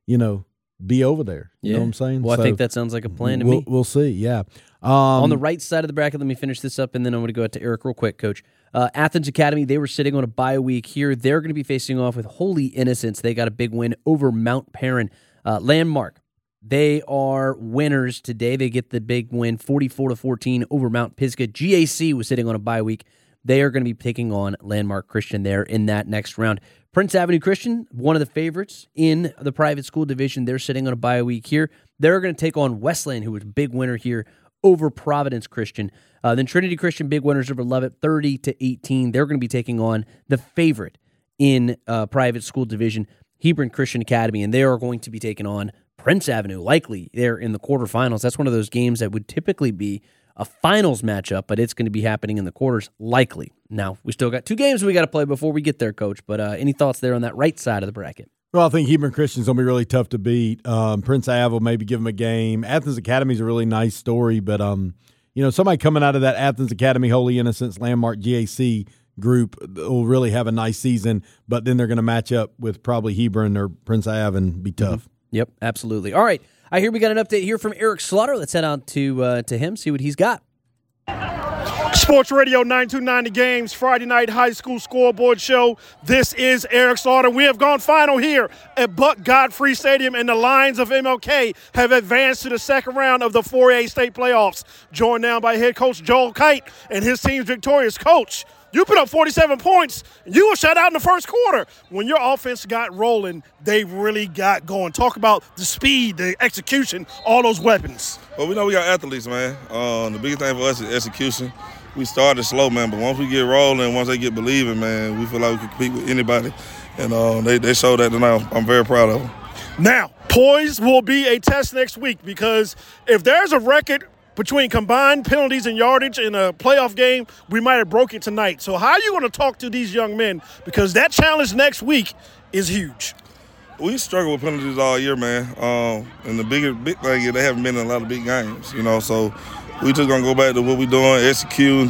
be over there. You know what I'm saying? Well, I think that sounds like a plan to me. We'll see, yeah. On the right side of the bracket, let me finish this up, and then I'm going to go out to Eric real quick, Coach. Athens Academy, they were sitting on a bye week here. They're going to be facing off with Holy Innocents. They got a big win over Mount Perrin. Landmark, they are winners today. They get the big win, 44-14 over Mount Pisgah. GAC was sitting on a bye week. They are going to be taking on Landmark Christian there in that next round. Prince Avenue Christian, one of the favorites in the private school division. They're sitting on a bye week here. They're going to take on Westland, who was a big winner here over Providence Christian. Then Trinity Christian, big winners over Lovett, 30-18. They're going to be taking on the favorite in private school division, Hebron Christian Academy, and they are going to be taking on Prince Avenue, likely there in the quarterfinals. That's one of those games that would typically be a finals matchup, but it's going to be happening in the quarters, likely. Now, we still got 2 games we got to play before we get there, Coach, but any thoughts there on that right side of the bracket? Well, I think Hebron Christian's going to be really tough to beat. Prince Ave will maybe give them a game. Athens Academy's a really nice story, but somebody coming out of that Athens Academy, Holy Innocents, Landmark, GAC group will really have a nice season, but then they're going to match up with probably Hebron or Prince Ave and be tough. Yep, absolutely. All right. I hear we got an update here from Eric Slaughter. Let's head on to him, see what he's got. Sports Radio 929 The Games, Friday night high school scoreboard show. This is Eric Slaughter. We have gone final here at Buck Godfrey Stadium, and the Lions of MLK have advanced to the second round of the 4A state playoffs. Joined now by head coach Joel Kite and his team's victorious coach. You put up 47 points, and you were shut out in the first quarter. When your offense got rolling, they really got going. Talk about the speed, the execution, all those weapons. Well, we know we got athletes, man. The biggest thing for us is execution. We started slow, man, but once we get rolling, once they get believing, man, we feel like we can compete with anybody. And they showed that tonight. I'm very proud of them. Now, poise will be a test next week, because if there's a record between combined penalties and yardage in a playoff game, we might have broke it tonight. So how are you going to talk to these young men? Because that challenge next week is huge. We struggle with penalties all year, man. And the big thing is they haven't been in a lot of big games, so we just going to go back to what we're doing, execute,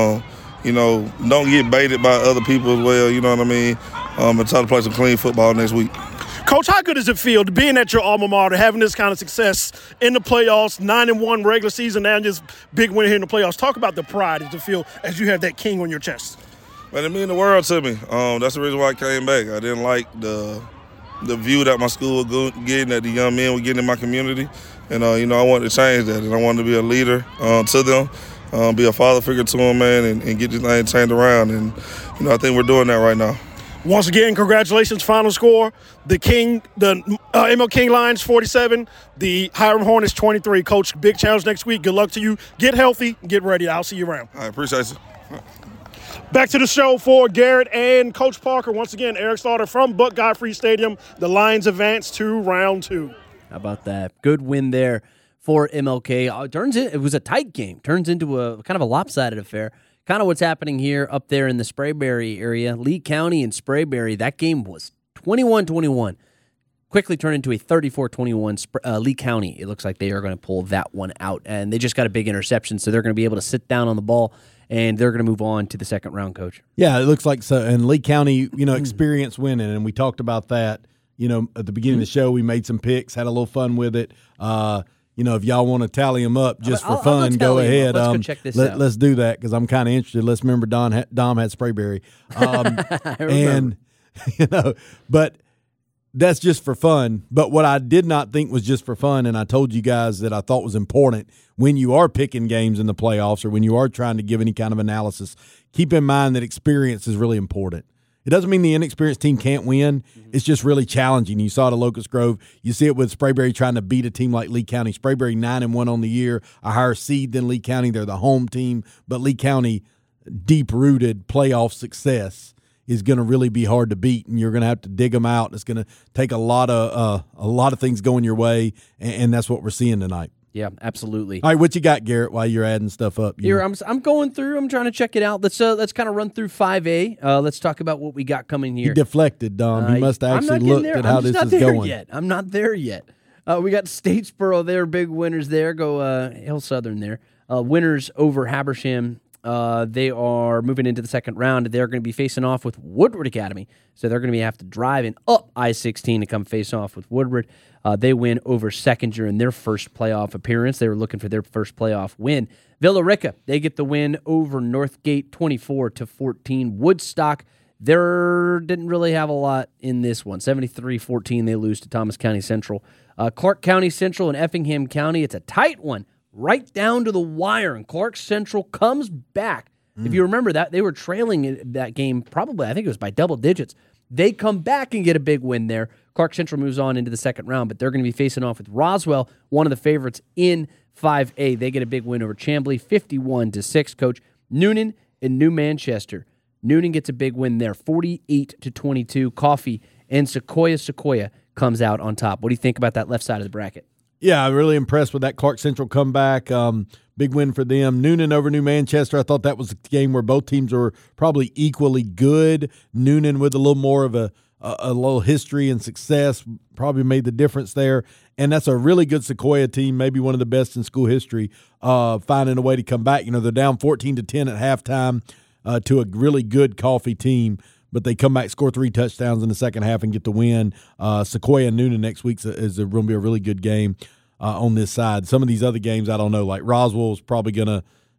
don't get baited by other people as well, you know what I mean, and try to play some clean football next week. Coach, how good does it feel to being at your alma mater, having this kind of success in the playoffs, 9-1 regular season, now this big win here in the playoffs? Talk about the pride that you feel as you have that king on your chest. Man, it means the world to me. That's the reason why I came back. I didn't like the view that my school was getting, that the young men were getting in my community. And, I wanted to change that. And I wanted to be a leader to them, be a father figure to them, man, and get this thing turned around. And, I think we're doing that right now. Once again, congratulations. Final score, the MLK Lions 47, the Hiram Hornets 23. Coach, big challenge next week. Good luck to you. Get healthy. Get ready. I'll see you around. I appreciate it. Back to the show for Garrett and Coach Parker. Once again, Eric Slaughter from Buck Godfrey Stadium. The Lions advance to round 2. How about that? Good win there for MLK. It was a tight game. Turns into a kind of a lopsided affair. Kind of what's happening here up there in the Sprayberry area. Lee County and Sprayberry, that game was 21-21. Quickly turned into a 34-21 Lee County. It looks like they are going to pull that one out. And they just got a big interception, so they're going to be able to sit down on the ball, and they're going to move on to the second round, Coach. Yeah, it looks like so. And Lee County, experience winning, and we talked about that. At the beginning of the show, we made some picks, had a little fun with it. If y'all want to tally them up just for fun, go ahead. Let's go check this out. Let's do that, because I'm kind of interested. Let's remember Dom had Sprayberry. But that's just for fun. But what I did not think was just for fun, and I told you guys that I thought was important when you are picking games in the playoffs or when you are trying to give any kind of analysis, keep in mind that experience is really important. It doesn't mean the inexperienced team can't win. It's just really challenging. You saw it at Locust Grove. You see it with Sprayberry trying to beat a team like Lee County. Sprayberry 9-1 on the year, a higher seed than Lee County. They're the home team. But Lee County, deep-rooted playoff success is going to really be hard to beat, and you're going to have to dig them out. It's going to take a lot of things going your way, and that's what we're seeing tonight. Yeah, absolutely. All right, what you got, Garrett, while you're adding stuff up? Here, I'm going through. I'm trying to check it out. Let's kind of run through 5A. Let's talk about what we got coming here. You deflected, Dom. You must have actually looked at how this is going. I'm not there yet. We got Statesboro. They're big winners there. Go Hill Southern there. Winners over Habersham. They are moving into the second round. They're going to be facing off with Woodward Academy. So they're going to have to drive up I-16 to come face off with Woodward. They win over Seconder in their first playoff appearance. They were looking for their first playoff win. Villa Rica, they get the win over Northgate 24-14. Woodstock, they didn't really have a lot in this one. 73-14, they lose to Thomas County Central. Clark County Central and Effingham County, it's a tight one, right down to the wire, and Clark Central comes back. If you remember that, they were trailing that game probably, I think it was by double digits. They come back and get a big win there. Clark Central moves on into the second round, but they're going to be facing off with Roswell, one of the favorites in 5A. They get a big win over Chamblee, 51-6. Coach, Noonan and New Manchester. Noonan gets a big win there, 48-22. Coffee and Sequoia comes out on top. What do you think about that left side of the bracket? Yeah, I'm really impressed with that Clark Central comeback. Big win for them. Noonan over New Manchester. I thought that was a game where both teams were probably equally good. Noonan with a little more of a little history and success probably made the difference there. And that's a really good Sequoia team, maybe one of the best in school history, finding a way to come back. They're down 14-10 at halftime to a really good Coffee team, but they come back, score 3 touchdowns in the second half, and get the win. Sequoia and Noonan next week is going to be a really good game on this side. Some of these other games, I don't know, like Roswell's probably going to,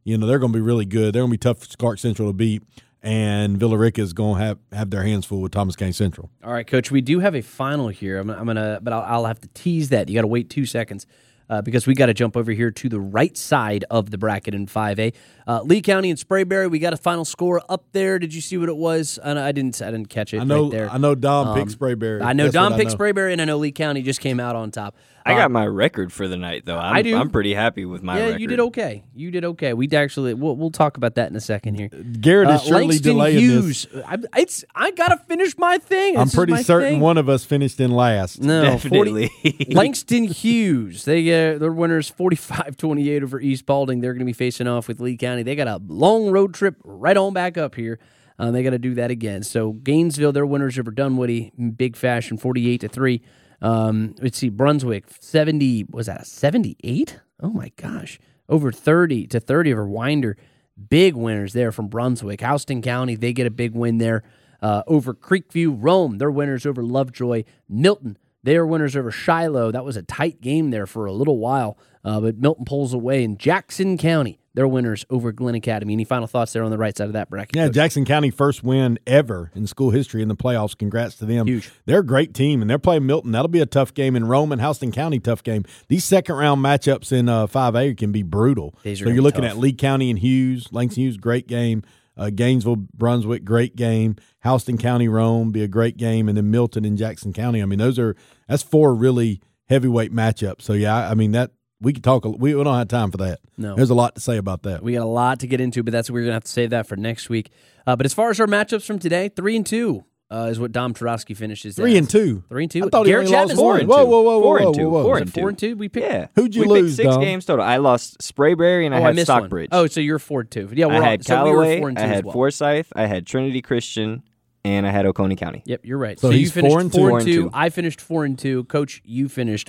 they're going to be really good. They're going to be tough for Clark Central to beat, and Villa Rica is going to have their hands full with Thomas County Central. All right, Coach, we do have a final here. I'll have to tease that. You got to wait 2 seconds. Because we got to jump over here to the right side of the bracket in 5A. Lee County and Sprayberry, we got a final score up there. Did you see what it was? I didn't catch it right there. I know Dom picked Sprayberry. I know Dom picked Sprayberry, and I know Lee County just came out on top. I got my record for the night, though. I'm pretty happy with my record. Yeah, you did okay. We actually we'll talk about that in a second here. Garrett is surely delaying Hughes, this. I gotta finish my thing. I'm pretty certain one of us finished in last. No, definitely. Langston Hughes. Their winners 45-28 over East Spalding. They're going to be facing off with Lee County. They got a long road trip right on back up here. They got to do that again. So Gainesville, their winners over Dunwoody in big fashion, 48-3. Let's see, Brunswick 70. Was that a 78? Oh my gosh, over 30-30 over Winder. Big winners there from Brunswick. Houston County, they get a big win there over Creekview. Rome, their winners over Lovejoy. Milton, they are winners over Shiloh. That was a tight game there for a little while, but Milton pulls away. And Jackson County, they're winners over Glen Academy. Any final thoughts there on the right side of that bracket? Yeah, Coach? Jackson County first win ever in school history in the playoffs. Congrats to them. Huge. They're a great team, and they're playing Milton. That'll be a tough game. And Rome and Houston County, tough game. These second-round matchups in 5A can be brutal. So you're looking at Lee County and Hughes. Langston Hughes, great game. Gainesville, Brunswick, great game. Houston County, Rome, be a great game. And then Milton and Jackson County. I mean, that's 4 really heavyweight matchups. So, yeah, I mean, that we could talk. We don't have time for that. No. There's a lot to say about that. We got a lot to get into, but we're going to have to save that for next week. But as far as our matchups from today, 3-2 is what Dom Tarosky finishes. 3-2. 3-2. I thought Garrett he only lost 4-2. Whoa. 4-2. We picked. Yeah. Who'd you we lose, picked 6 Dom? games total. I lost Sprayberry and I had Stockbridge. Oh, so you're 4-2. Yeah, I had Callaway, we were 4-2 I had as well. Forsyth, I had Trinity Christian, and I had Oconee County. Yep, you're right. So you he's finished 4-2. I finished 4-2. Coach, you finished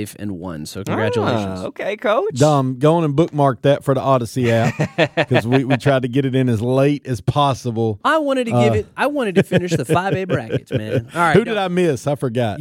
5-1. So congratulations. Okay, Coach. Dom, go on and bookmark that for the Odyssey app because we tried to get it in as late as possible. I wanted to I wanted to finish the 5A brackets, man. All right. Who did I miss? I forgot.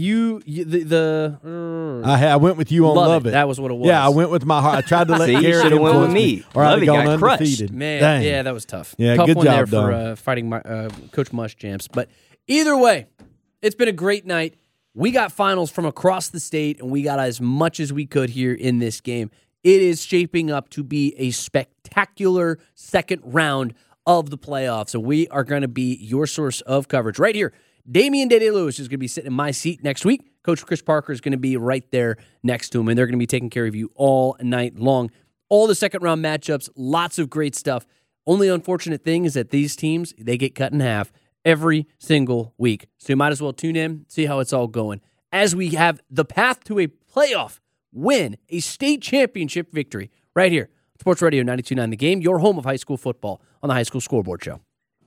I went with you on Love It. That was what it was. Yeah, I went with my heart. I tried to let See, Garrett you should have went with influence me. Or I'd have gone crushed. undefeated. Man, Dang. yeah, that was tough. Yeah, tough good one job, there for fighting Coach Muschamps. But either way, it's been a great night. We got finals from across the state, and we got as much as we could here in this game. It is shaping up to be a spectacular second round of the playoffs, and we are going to be your source of coverage right here. Damian Dede-Lewis is going to be sitting in my seat next week. Coach Chris Parker is going to be right there next to him, and they're going to be taking care of you all night long. All the second-round matchups, lots of great stuff. Only unfortunate thing is that these teams, they get cut in half every single week. So you might as well tune in, see how it's all going. As we have the path to a playoff win, a state championship victory, right here. Sports Radio 92.9 The Game, your home of high school football on the High School Scoreboard Show.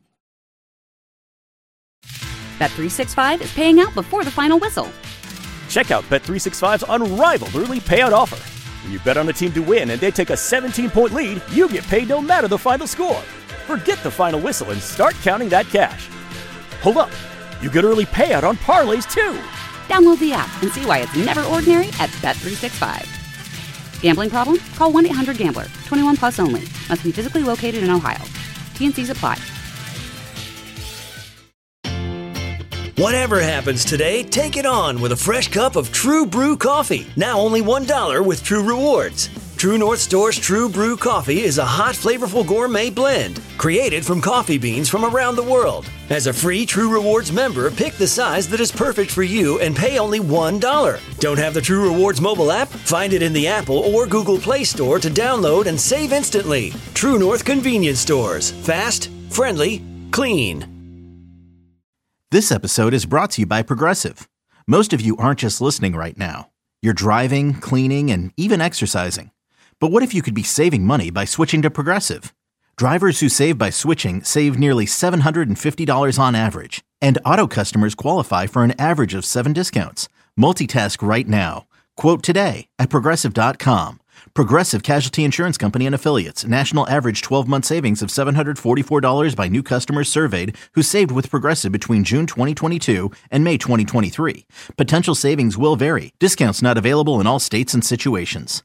Bet365 is paying out before the final whistle. Check out Bet365's unrivaled early payout offer. When you bet on a team to win and they take a 17-point lead, you get paid no matter the final score. Forget the final whistle and start counting that cash. Hold up. You get early payout on parlays, too. Download the app and see why it's never ordinary at Bet365. Gambling problem? Call 1-800-GAMBLER. 21 plus only. Must be physically located in Ohio. T&Cs apply. Whatever happens today, take it on with a fresh cup of True Brew coffee. Now only $1 with True Rewards. True North Store's True Brew coffee is a hot, flavorful gourmet blend created from coffee beans from around the world. As a free True Rewards member, pick the size that is perfect for you and pay only $1. Don't have the True Rewards mobile app? Find it in the Apple or Google Play Store to download and save instantly. True North Convenience Stores. Fast, friendly, clean. This episode is brought to you by Progressive. Most of you aren't just listening right now. You're driving, cleaning, and even exercising. But what if you could be saving money by switching to Progressive? Drivers who save by switching save nearly $750 on average. And auto customers qualify for an average of 7 discounts. Multitask right now. Quote today at Progressive.com. Progressive Casualty Insurance Company and Affiliates. National average 12-month savings of $744 by new customers surveyed who saved with Progressive between June 2022 and May 2023. Potential savings will vary. Discounts not available in all states and situations.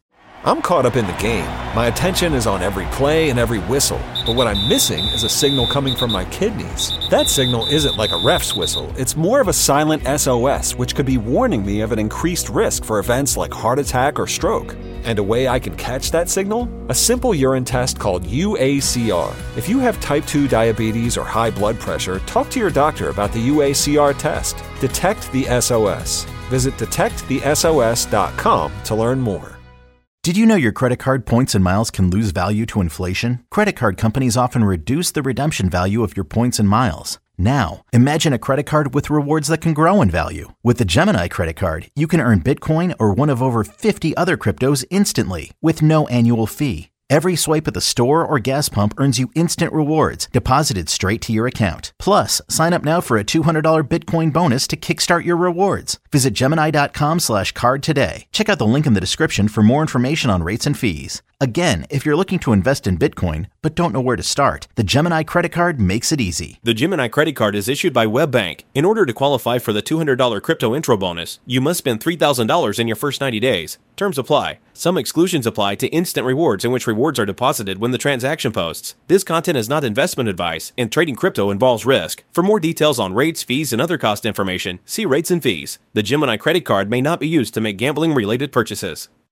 I'm caught up in the game. My attention is on every play and every whistle. But what I'm missing is a signal coming from my kidneys. That signal isn't like a ref's whistle. It's more of a silent SOS, which could be warning me of an increased risk for events like heart attack or stroke. And a way I can catch that signal? A simple urine test called UACR. If you have type 2 diabetes or high blood pressure, talk to your doctor about the UACR test. Detect the SOS. Visit detectthesos.com to learn more. Did you know your credit card points and miles can lose value to inflation? Credit card companies often reduce the redemption value of your points and miles. Now, imagine a credit card with rewards that can grow in value. With the Gemini credit card, you can earn Bitcoin or one of over 50 other cryptos instantly with no annual fee. Every swipe at the store or gas pump earns you instant rewards deposited straight to your account. Plus, sign up now for a $200 Bitcoin bonus to kickstart your rewards. Visit Gemini.com/card today. Check out the link in the description for more information on rates and fees. Again, if you're looking to invest in Bitcoin but don't know where to start, the Gemini credit card makes it easy. The Gemini credit card is issued by WebBank. In order to qualify for the $200 crypto intro bonus, you must spend $3,000 in your first 90 days. Terms apply. Some exclusions apply to instant rewards in which rewards are deposited when the transaction posts. This content is not investment advice, and trading crypto involves risk. For more details on rates, fees, and other cost information, see rates and fees. The Gemini credit card may not be used to make gambling-related purchases.